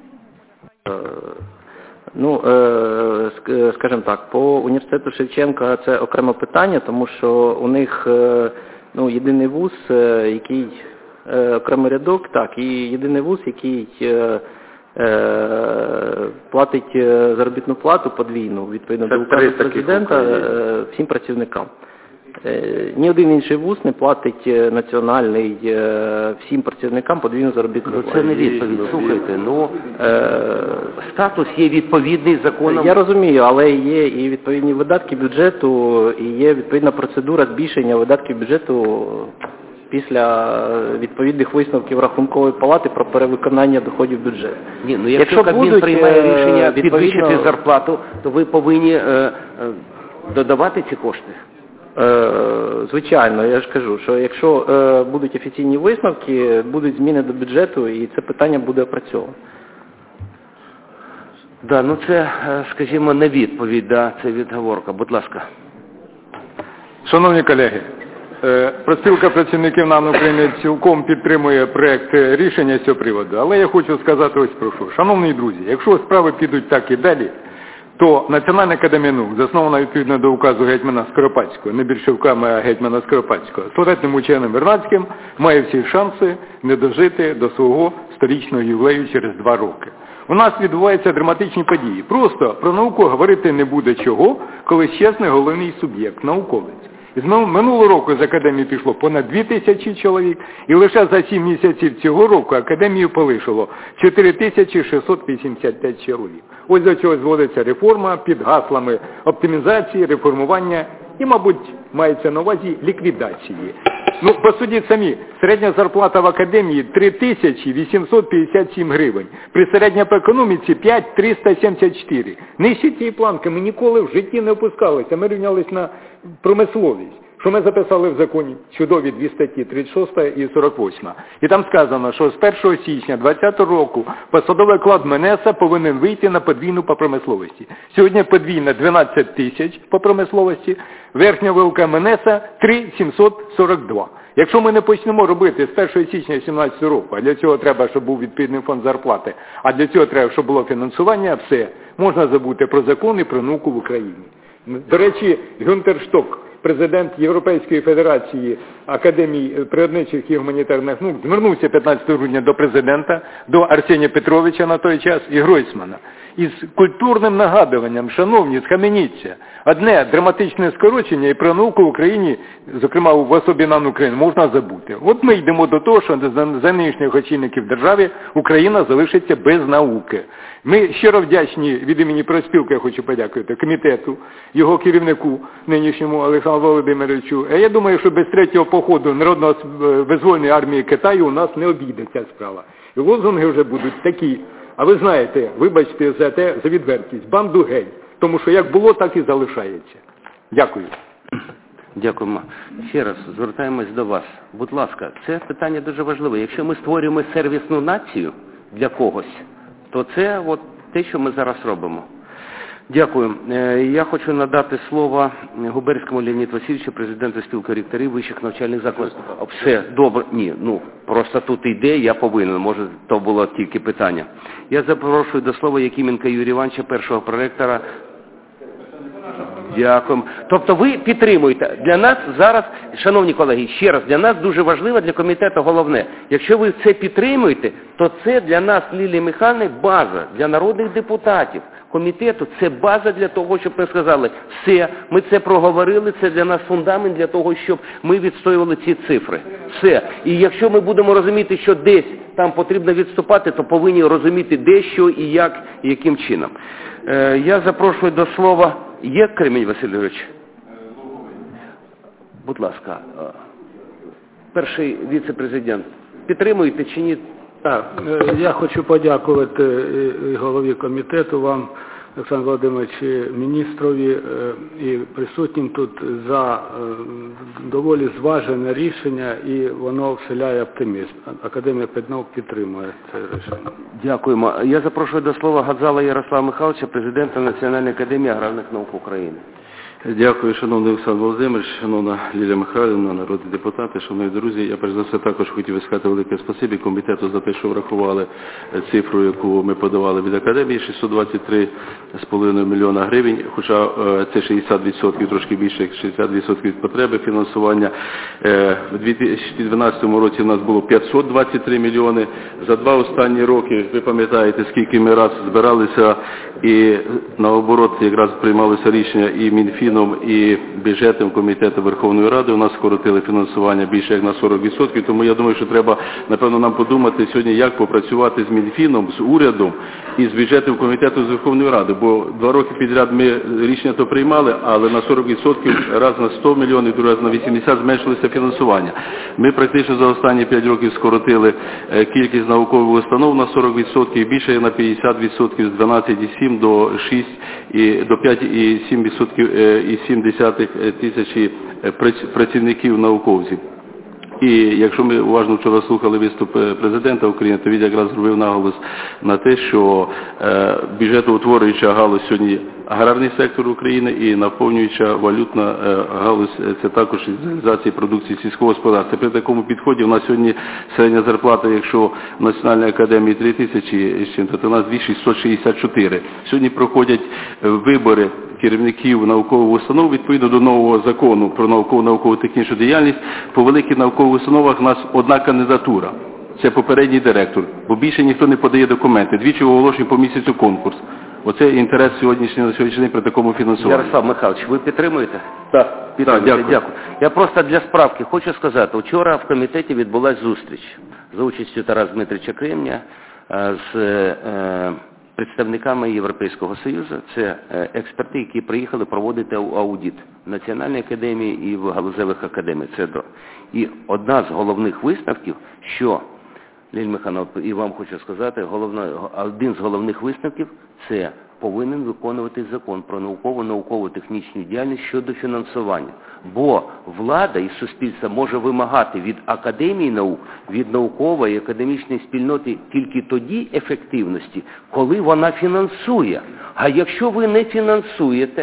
Скажімо так, по університету Шевченка це окреме питання, тому що у них єдиний вуз, який окремий рядок, так, і єдиний вуз, який платить заробітну плату подвійну, відповідно до указу президента, всім працівникам. Ні один інший вуз не платить національний всім працівникам подвійну заробітну плату. Це не відповідь, слухайте, статус є відповідний законом. Я розумію, але є і відповідні видатки бюджету, і є відповідна процедура збільшення видатків бюджету після відповідних висновків Рахункової палати про перевиконання доходів бюджету. Якщо Кабмін приймає рішення підвищити зарплату, то ви повинні додавати ці кошти. Звичайно, я ж кажу, що якщо будуть офіційні висновки, будуть зміни до бюджету, і це питання буде опрацьовано. Да, це, скажімо, не відповідь, це відговорка. Будь ласка. Шановні колеги, Профспілка працівників НАН України цілком підтримує проект рішення з цього приводу, але я хочу сказати ось про що. Шановні друзі, якщо справи підуть так і далі, то Національна академія наук, заснована відповідно до указу гетьмана Скоропадського, не більшовиками, а гетьмана Скоропадського, славетним ученим Вернадським, має всі шанси не дожити до свого сторічного ювілею через 2 роки. У нас відбуваються драматичні події. Просто про науку говорити не буде чого, коли чесний головний суб'єкт, науковець. З минулого року з академії пішло понад 2000 чоловік, і лише за 7 місяців цього року академію полишило 4685 чоловік. Ось до чого зводиться реформа під гаслами оптимізації, реформування і, мабуть, мається на увазі ліквідації. Посудіть самі, середня зарплата в академії 3857 гривень, при середній по економіці 5374. Нижче цієї планки ми ніколи в житті не опускалися, ми рівнялись на промисловість. Що ми записали в законі? Чудові 2 статті, 36 і 48. І там сказано, що з 1 січня 2020 року посадовий оклад МНЕСа повинен вийти на подвійну по промисловості. Сьогодні подвійна 12 тисяч по промисловості, верхня вилка МНЕСа 3742. Якщо ми не почнемо робити з 1 січня 2017 року, а для цього треба, щоб був відповідний фонд зарплати, а для цього треба, щоб було фінансування, все, можна забути про закон і про науку в Україні. До речі, Гюнтер Шток, президент Європейської Федерації Академії природничих і гуманітарних наук звернувся 15 грудня до президента, до Арсенія Петровича на той час і Гройсмана із культурним нагадуванням: шановні, схаменіться, одне драматичне скорочення і про науку в Україні, зокрема в особі НАН України, можна забути. От ми йдемо до того, що за нинішніх очільників держави Україна залишиться без науки. Ми щиро вдячні від імені профспілки, я хочу подякувати комітету, його керівнику, нинішньому Олександру Володимировичу. Я думаю, що без третього походу Народно-визвольної армії Китаю у нас не обійдеться справа. І лозунги вже будуть такі: а ви знаєте, вибачте за відвертість, банду геть, тому що як було, так і залишається. Дякую. Дякуємо. Ще раз звертаємось до вас. Будь ласка, це питання дуже важливе. Якщо ми створюємо сервісну націю для когось, то це от те, що ми зараз робимо. Дякую. Я хочу надати слово Губерському Леоніду Васильовичу, президенту спілки ректорів вищих навчальних закладів. Все, добре. Ні, просто тут йде, я повинен. Може, то було тільки питання. Я запрошую до слова Якименка Юрія Івановича, першого проректора. Дякую. Тобто ви підтримуєте. Для нас зараз, шановні колеги, ще раз, для нас дуже важливо, для комітету головне. Якщо ви це підтримуєте, то це для нас, Лілії Михайлівни, база. Для народних депутатів комітету це база для того, щоб ми сказали: все, ми це проговорили, це для нас фундамент для того, щоб ми відстоювали ці цифри. Все. І якщо ми будемо розуміти, що десь там потрібно відступати, то повинні розуміти де, що і як, і яким чином. Я запрошую до слова. Є Кремінь Василь Григорович? Будь ласка, перший віце-президент. Підтримуєте чи ні? Так, я хочу подякувати голові комітету, вам, Олександр Володимирович, міністрові і присутнім тут за доволі зважене рішення, і воно вселяє оптимізм. Академія педнаук підтримує це рішення. Дякуємо. Я запрошую до слова Гадзала Ярослава Михайловича, президента Національної академії аграрних наук України. Дякую, шановний Олександр Володимирович, шановна Лілія Михайлівна, народні депутати, шановні друзі. Я перш за все також хотів сказати велике спасибі комітету за те, що врахували цифру, яку ми подавали від академії, 623,5 мільйона гривень, хоча це 60%, трошки більше, 60% від потреби фінансування. В 2012 році в нас було 523 мільйони. За 2 останні роки, ви пам'ятаєте, скільки ми раз збиралися і наоборот якраз приймалося рішення і Мінфіном, і бюджетом комітету Верховної Ради. У нас скоротили фінансування більше як на 40%, тому я думаю, що треба, напевно, нам подумати сьогодні, як попрацювати з Мінфіном, з урядом і з бюджетом комітету з Верховної Ради, бо 2 роки підряд ми рішення то приймали, але на 40%, раз на 100 мільйонів, другий раз на 80 зменшилося фінансування. Ми практично за останні 5 років скоротили кількість наукових установ на 40%, більше як на 50%, з 12,7 до 6 і до 5,7 тисячі працівників науковців. І якщо ми уважно вчора слухали виступ президента України, то він якраз зробив наголос на те, що бюджетоутворююча галузь сьогодні аграрний сектор України і наповнююча валютна галузь – це також реалізація продукції сільського господарства. При такому підході у нас сьогодні середня зарплата, якщо в Національній академії 3 тисячі, то у нас 2664. Сьогодні проходять вибори керівників наукових установ відповідно до нового закону про науково-технічну діяльність. По великих наукових установах у нас одна кандидатура. Це попередній директор, бо більше ніхто не подає документи. Двічі оголошуємо по місяцю конкурс. Оце інтерес сьогоднішній день при такому фінансуванні. Ярослав Михайлович, ви підтримуєте? Так, дякую. Я просто для справки хочу сказати, вчора в комітеті відбулася зустріч за участю Тараса Дмитровича Кремня з представниками Європейського Союзу. Це експерти, які приїхали проводити аудит в Національній академії і в галузевих академіях. І одна з головних висновків, що, Лілія Михайлівна, і вам хочу сказати, один з головних висновків – це повинен виконувати закон про науково-технічну діяльність щодо фінансування. Бо влада і суспільство може вимагати від академії наук, від наукової і академічної спільноти тільки тоді ефективності, коли вона фінансує. А якщо ви не фінансуєте,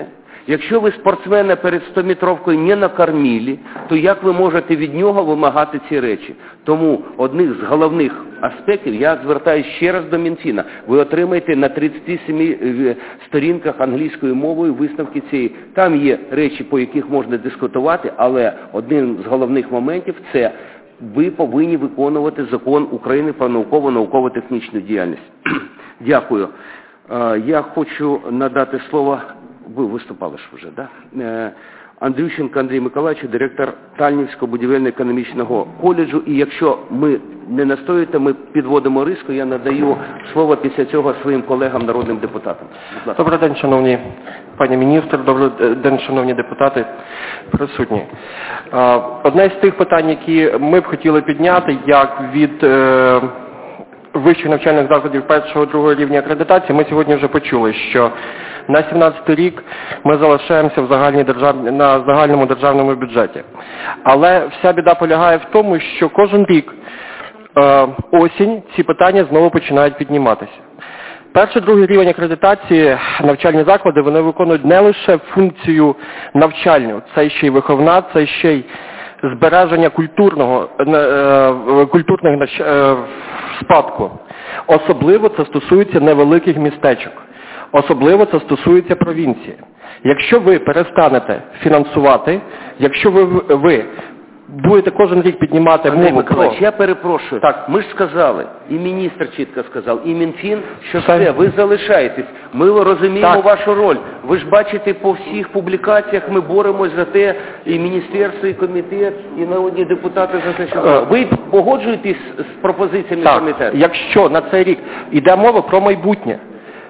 Якщо ви спортсмена перед 100-метровкою не накормили, то як ви можете від нього вимагати ці речі? Тому одних з головних аспектів, я звертаюся ще раз до Мінфіна, ви отримаєте на 37 сторінках англійською мовою висновки цієї. Там є речі, по яких можна дискутувати, але один з головних моментів – це ви повинні виконувати закон України про науково-технічну діяльність. Дякую. Я хочу надати слово, ви виступали ж вже, да? Андрющенко Андрій Миколаївич, директор Тальнівського будівельно-економічного коледжу. І якщо ми не настоюєте, ми підводимо риску, я надаю слово після цього своїм колегам, народним депутатам. Добрий день, шановні пані міністр, добрий день, шановні депутати присутні. Одне з тих питань, які ми б хотіли підняти, як від вищих навчальних закладів першого-другого рівня акредитації, ми сьогодні вже почули, що на 2017 рік ми залишаємося на загальному державному бюджеті. Але вся біда полягає в тому, що кожен рік осінь ці питання знову починають підніматися. Перший-другий рівень акредитації навчальні заклади, вони виконують не лише функцію навчальну, це ще й виховна, це ще й збереження культурних спадку. Особливо це стосується невеликих містечок. Особливо це стосується провінції. Якщо ви перестанете фінансувати, якщо ви будете кожен рік піднімати мову про... Я перепрошую. Так. Ми ж сказали, і міністр чітко сказав, і Мінфін, що все, ви залишаєтесь. Ми розуміємо вашу роль. Ви ж бачите по всіх публікаціях, ми боремось за те, і міністерство, і комітет, і народні депутати за те, що... Ви погоджуєтесь з пропозиціями комітету? Якщо на цей рік йде мова про майбутнє,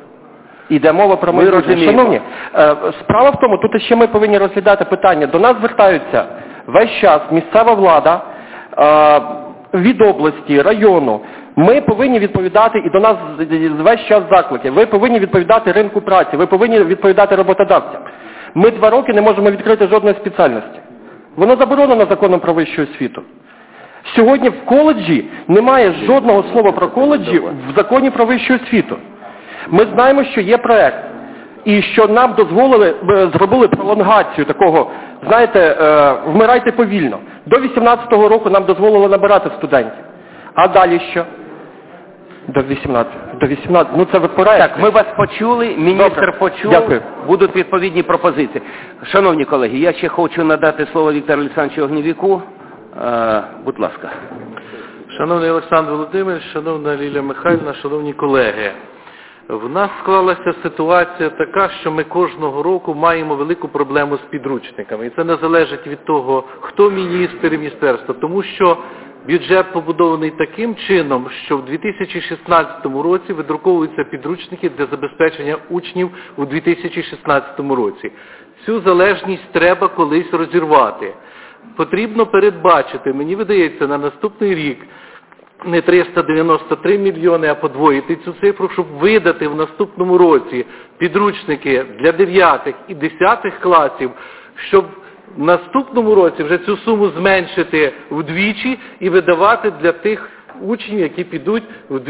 Шановні, справа в тому, тут ще ми повинні розглядати питання. До нас звертаються весь час місцева влада від області, району. Ми повинні відповідати, і до нас весь час заклики. Ви повинні відповідати ринку праці, ви повинні відповідати роботодавцям. Ми 2 роки не можемо відкрити жодної спеціальності. Воно заборонено законом про вищу освіту. Сьогодні в коледжі немає жодного слова про коледжі в законі про вищу освіту. Ми знаємо, що є проект, і що нам зробили пролонгацію такого, знаєте, вмирайте повільно. До 18-го року нам дозволили набирати студентів. А далі що? До 18. Ну це ви проект. Так, ми вас почули, міністр почув. Дякую. Будуть відповідні пропозиції. Шановні колеги, я ще хочу надати слово Віктору Олександровичу Огнєвіку. Будь ласка. Шановний Олександр Володимирович, шановна Лілія Михайлівна, шановні колеги. В нас склалася ситуація така, що ми кожного року маємо велику проблему з підручниками. І це не залежить від того, хто міністр і міністерство, тому що бюджет побудований таким чином, що в 2016 році видруковуються підручники для забезпечення учнів у 2016 році. Цю залежність треба колись розірвати. Потрібно передбачити, мені видається, на наступний рік, не 393 мільйони, а подвоїти цю цифру, щоб видати в наступному році підручники для 9 і 10 класів, щоб в наступному році вже цю суму зменшити вдвічі і видавати для тих учнів, які підуть у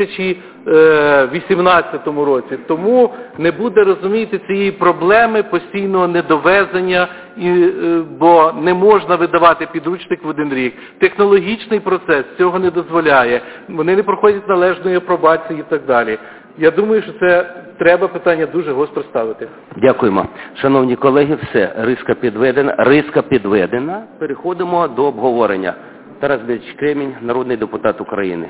2018 році. Тому не буде, розумієте, цієї проблеми постійного недовезення, бо не можна видавати підручник в один рік. Технологічний процес цього не дозволяє. Вони не проходять належної апробації і так далі. Я думаю, що це треба питання дуже гостро ставити. Дякуємо. Шановні колеги, все, риска підведена. Переходимо до обговорення. Тарас Бєльч Кремінь, народний депутат України.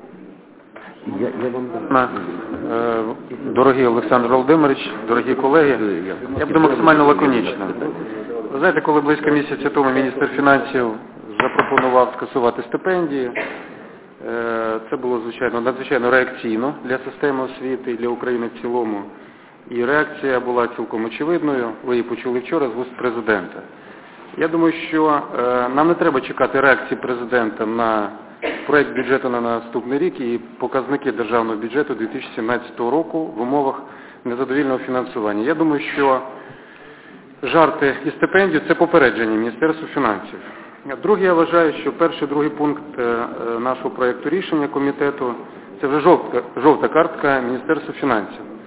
Дорогий Олександр Володимирович, дорогі колеги, я буду максимально лаконічним. Ви знаєте, коли близько місяця тому міністр фінансів запропонував скасувати стипендії, це було, звичайно, надзвичайно реакційно для системи освіти і для України в цілому. І реакція була цілком очевидною, ви її почули вчора з вуст президента. Я думаю, що нам не треба чекати реакції президента на проект бюджету на наступний рік і показники державного бюджету 2017 року в умовах незадовільного фінансування. Я думаю, що жарти і стипендії – це попередження Міністерству фінансів. Друге, я вважаю, що перший, другий пункт нашого проекту рішення комітету – це вже жовта картка Міністерства фінансів.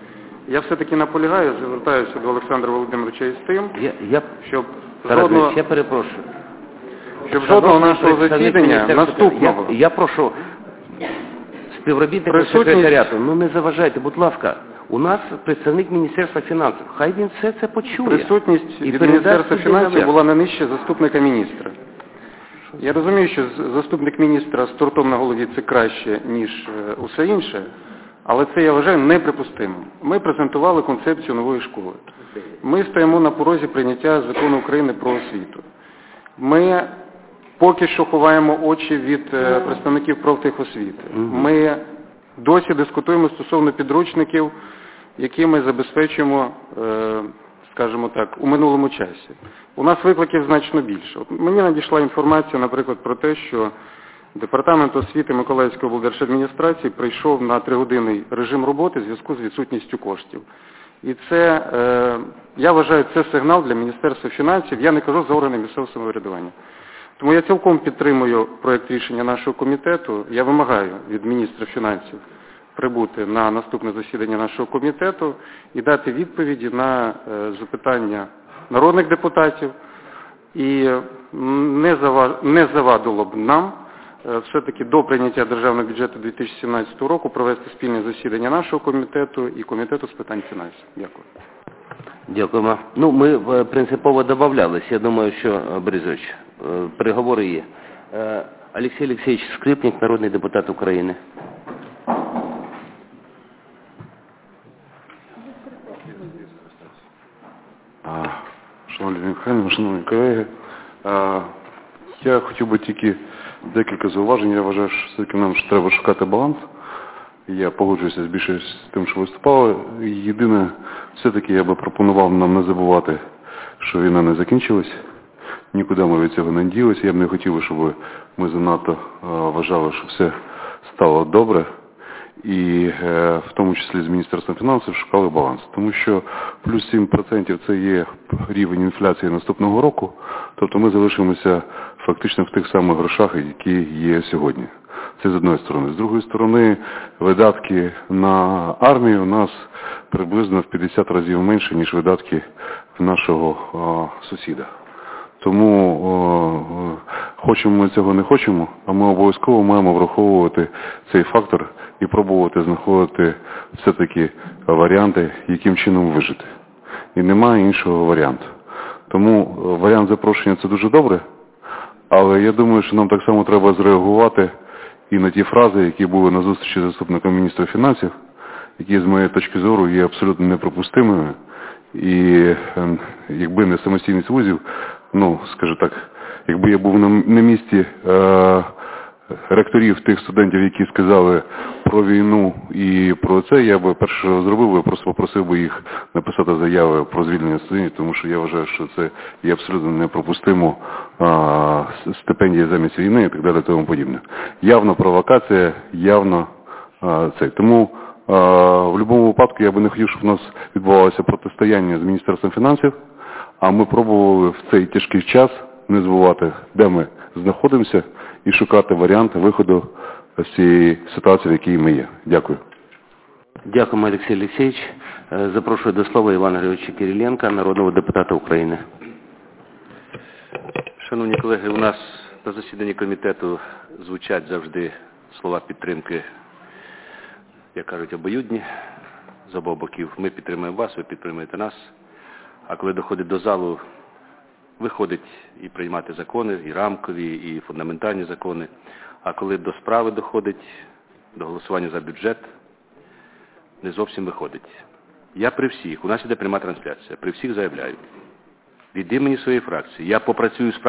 Я все-таки наполягаю, звертаюся до Олександра Володимировича із тим, щоб Я перепрошую. Щоб жодного нашого засідання наступного. Я прошу співробітника секретаріату, не заважайте, будь ласка. У нас представник Міністерства фінансів. Хай він все це почує. Присутність від Міністерства фінансів була не нижче заступника міністра. Я розумію, що заступник міністра з тортом на голові це краще, ніж усе інше, але це, я вважаю, неприпустимим. Ми презентували концепцію нової школи. Ми стоїмо на порозі прийняття Закону України про освіту. Ми поки що ховаємо очі від представників профтехосвіти. Ми досі дискутуємо стосовно підручників, які ми забезпечуємо, скажімо так, у минулому часі. У нас викликів значно більше. Мені надійшла інформація, наприклад, про те, що Департамент освіти Миколаївської облдержадміністрації прийшов на 3-годинний режим роботи в зв'язку з відсутністю коштів. І це, я вважаю, це сигнал для Міністерства фінансів, я не кажу за органи місцевого самоврядування. Тому я цілком підтримую проєкт рішення нашого комітету. Я вимагаю від міністра фінансів прибути на наступне засідання нашого комітету і дати відповіді на запитання народних депутатів. І не завадило б нам все-таки до прийняття Державного бюджету 2017 року провести спільне засідання нашого комітету і Комітету з питань фінансів. Дякую. Дякуємо. Ми принципово домовлялись. Я думаю, що, Борисович, переговори є. Олексій Олексійович Скрипник, народний депутат України. Шановні Михайло, шановні колеги, я хотів би тільки декілька зауважень. Я вважаю, що все-таки нам треба шукати баланс. Я погоджуюся з більшістю з тим, що виступало. Єдине, все-таки я би пропонував нам не забувати, що війна не закінчилась. Нікуди ми від цього не ділися. Я б не хотів, щоб ми занадто вважали, що все стало добре. І в тому числі з Міністерством фінансів шукали баланс. Тому що плюс 7% це є рівень інфляції наступного року. Тобто ми залишимося фактично в тих самих грошах, які є сьогодні. Це з одної сторони. З другої сторони, видатки на армію у нас приблизно в 50 разів менше, ніж видатки в нашого сусіда. Тому хочемо ми цього, не хочемо, а ми обов'язково маємо враховувати цей фактор і пробувати знаходити все-таки варіанти, яким чином вижити. І немає іншого варіанту. Тому варіант запрошення – це дуже добре, але я думаю, що нам так само треба зреагувати і на ті фрази, які були на зустрічі з заступником міністра фінансів, які, з моєї точки зору, є абсолютно неприпустимими. І якби не самостійність вузів, скажу так, якби я був на місці ректорів тих студентів, які сказали про війну і про це, я би перше, що зробив, я просто попросив би їх написати заяви про звільнення студентів, тому що я вважаю, що це є абсолютно неприпустимо стипендії замість війни і так далі, тому подібне. Явно провокація, явно це. Тому в будь-якому випадку я би не хотів, щоб у нас відбувалося протистояння з Міністерством фінансів, а ми пробували в цей тяжкий час не забувати, де ми знаходимося, і шукати варіанти виходу з цієї ситуації, в якій ми є. Дякую. Дякуємо, Олексій Олексійович. Запрошую до слова Івана Григоровича Кириленка, народного депутата України. Шановні колеги, у нас на засіданні комітету звучать завжди слова підтримки, як кажуть, обоюдні з обох боків. Ми підтримуємо вас, ви підтримуєте нас. А коли доходить до залу, виходить і приймати закони, і рамкові, і фундаментальні закони. А коли до справи доходить, до голосування за бюджет, не зовсім виходить. Я при всіх, у нас іде пряма трансляція, при всіх заявляю, від імені своєї фракції, я попрацюю з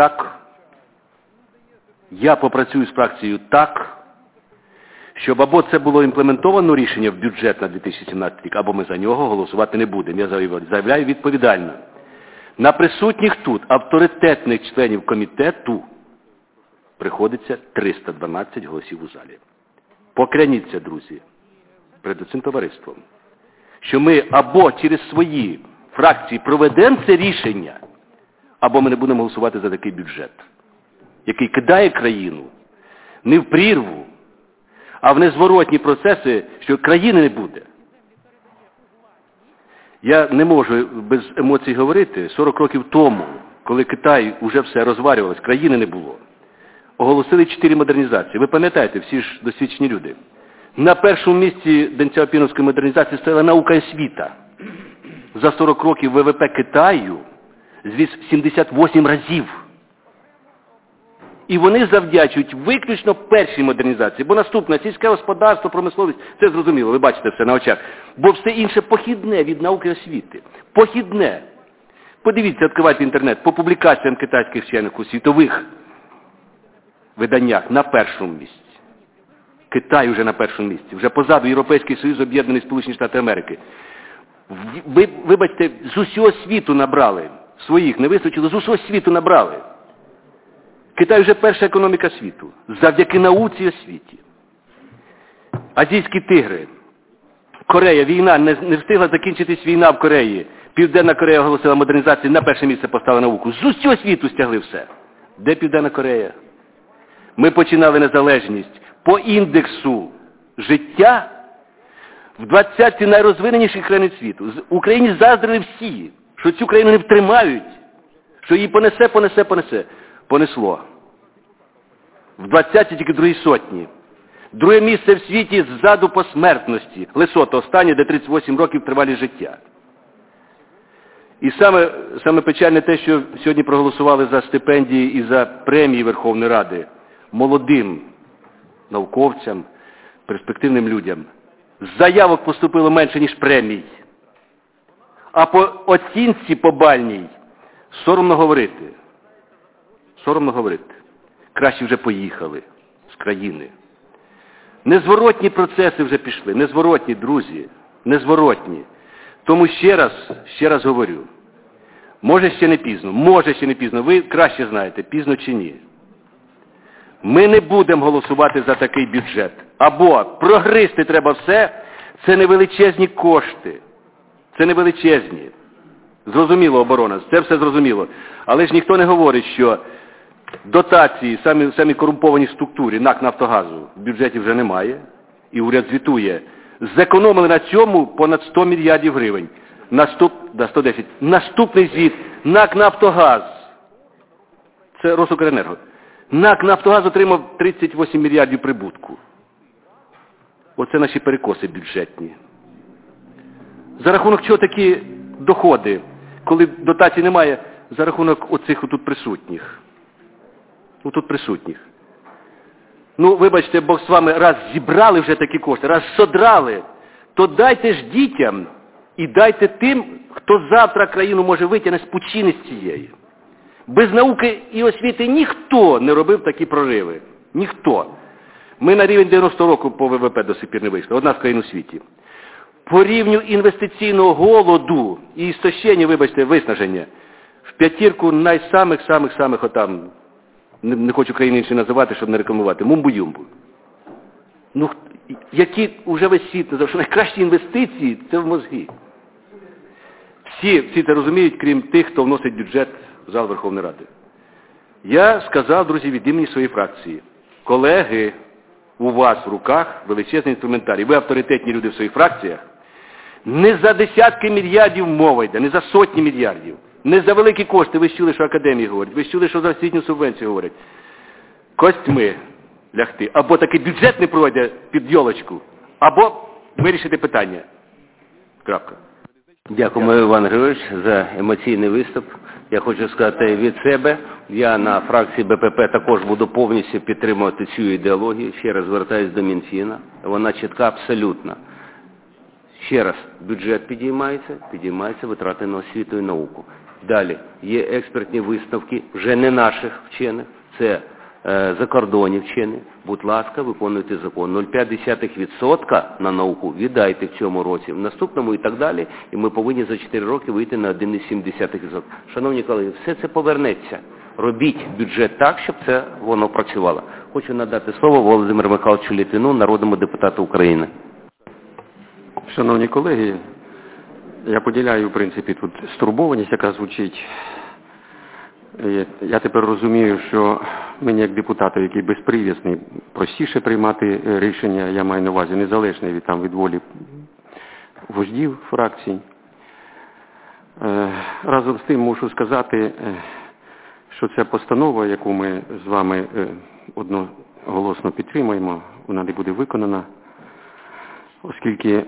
фракцією так, щоб або це було імплементовано рішення в бюджет на 2017 рік, або ми за нього голосувати не будемо. Я заявляю відповідально. На присутніх тут авторитетних членів комітету приходиться 312 голосів у залі. Покляніться, друзі, перед цим товариством, що ми або через свої фракції проведемо це рішення, або ми не будемо голосувати за такий бюджет, який кидає країну не в прірву, а в незворотні процеси, що країни не буде. Я не можу без емоцій говорити. 40 років тому, коли Китай вже все розварювалось, країни не було, оголосили 4 модернізації. Ви пам'ятаєте, всі ж досвідчені люди. На першому місці Денцяопіновської модернізації стояла наука і освіта. За 40 років ВВП Китаю зріс 78 разів. І вони завдячують виключно першій модернізації, бо наступне сільське господарство, промисловість, це зрозуміло, ви бачите все на очах. Бо все інше похідне від науки і освіти. Похідне. Подивіться, відкривайте інтернет, по публікаціям китайських вчених у світових виданнях на першому місці. Китай вже на першому місці. Вже позаду Європейський Союз, Об'єднані Сполучені Штати Америки. Вибачте, з усього світу набрали. Своїх не вистачило, з усього світу набрали. Китай вже перша економіка світу. Завдяки науці і освіті. Азійські тигри. Корея, війна, не встигла закінчитись війна в Кореї. Південна Корея оголосила модернізацію, на перше місце поставила науку. З усього світу стягли все. Де Південна Корея? Ми починали незалежність по індексу життя в 20-ті найрозвиненіших країн світу. Україні заздрили всі, що цю країну не втримають, що її понесе. Понесло. В 20-ті тільки другій сотні. Друге місце в світі ззаду по смертності. Лесото останнє, де 38 років тривалість життя. І саме печальне те, що сьогодні проголосували за стипендії і за премії Верховної Ради молодим науковцям, перспективним людям. Заявок поступило менше, ніж премій. А по оцінці по бальній соромно говорити. Соромно говорити. Краще вже поїхали з країни. Незворотні процеси вже пішли. Незворотні, друзі. Незворотні. Тому ще раз говорю. Може ще не пізно. Ви краще знаєте, пізно чи ні. Ми не будемо голосувати за такий бюджет. Або прогризти треба все, це невеличезні кошти. Це невеличезні. Зрозуміло, оборона, це все зрозуміло. Але ж ніхто не говорить, що дотації, самі корумповані структури НАК «Нафтогазу» в бюджеті вже немає. І уряд звітує. Зекономили на цьому понад 100 мільярдів гривень. 110. Наступний звіт НАК «Нафтогаз». Це Росукренерго. НАК «Нафтогаз» отримав 38 мільярдів прибутку. Оце наші перекоси бюджетні. За рахунок чого такі доходи, коли дотацій немає, за рахунок оцих отут присутніх. Отут присутніх. Ну, вибачте, Бог з вами, раз зібрали вже такі кошти, раз содрали, то дайте ж дітям і дайте тим, хто завтра країну може витягнути з пучини з цієї. Без науки і освіти ніхто не робив такі прориви. Ніхто. Ми на рівень 90 року по ВВП до сих пір не вийшли. Одна з країн у світі. По рівню інвестиційного голоду і істощення, вибачте, виснаження, в п'ятірку найсамих отам, не хочу країни інші називати, щоб не рекламувати, мумбу-юмбу. Ну, які вже весь світ називав, що найкращі інвестиції – це в мозги. Всі це розуміють, крім тих, хто вносить бюджет в зал Верховної Ради. Я сказав, друзі, від імені своєї фракції, колеги, у вас в руках величезний інструментарій, ви авторитетні люди в своїх фракціях, не за десятки мільярдів мова йде, не за сотні мільярдів, не за великі кошти, ви чули, що академії говорять, ви чули, що за освітню субвенцію говорять. Костьми лягти. Або такий бюджет не пройде під йолочку, або вирішити питання. Крапка. Дякуємо, Іван Григорович, за емоційний виступ. Я хочу сказати від себе, я на фракції БПП також буду повністю підтримувати цю ідеологію. Ще раз звертаюся до Мінфіна. Вона чітка абсолютно. Ще раз, бюджет підіймається витрати на освіту і науку. Далі, є експертні висновки, вже не наших вчених, це закордонні вчені. Будь ласка, виконуйте закон. 0,5% на науку віддайте в цьому році, в наступному і так далі. І ми повинні за 4 роки вийти на 1,7%. Шановні колеги, все це повернеться. Робіть бюджет так, щоб це воно працювало. Хочу надати слово Володимиру Михайловичу Литвину, народному депутату України. Шановні колеги, я поділяю, в принципі, тут стурбованість, яка звучить. Я тепер розумію, що мені як депутату, який безприв'язний, простіше приймати рішення, я маю на увазі, незалежне від волі вождів фракцій. Разом з тим мушу сказати, що ця постанова, яку ми з вами одноголосно підтримуємо, вона не буде виконана, оскільки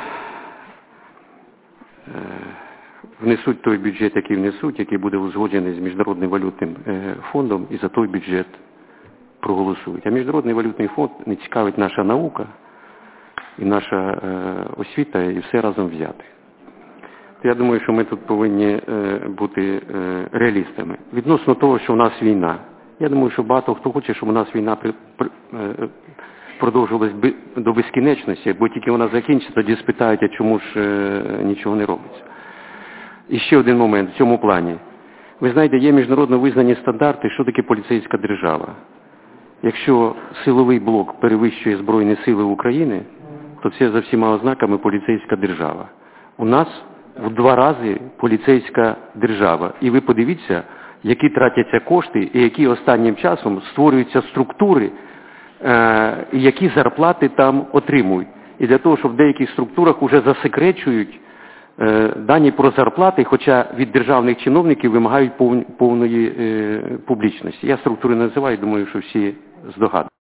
внесуть той бюджет, який внесуть, який буде узгоджений з Міжнародним валютним фондом, і за той бюджет проголосують. А Міжнародний валютний фонд не цікавить наша наука і наша освіта, і все разом взяти. Я думаю, що ми тут повинні бути реалістами. Відносно того, що у нас війна. Я думаю, що багато хто хоче, щоб у нас війна продовжувалась до безкінечності, бо тільки вона закінчиться, тоді спитають, а чому ж нічого не робиться. І ще один момент в цьому плані. Ви знаєте, є міжнародно визнані стандарти, що таке поліцейська держава. Якщо силовий блок перевищує Збройні сили України, то це за всіма ознаками поліцейська держава. У нас в 2 рази поліцейська держава. І ви подивіться, які тратяться кошти і які останнім часом створюються структури, і які зарплати там отримують. І для того, щоб в деяких структурах вже засекречують дані про зарплати, хоча від державних чиновників вимагають повної публічності. Я структури не називаю, думаю, що всі здогадуються.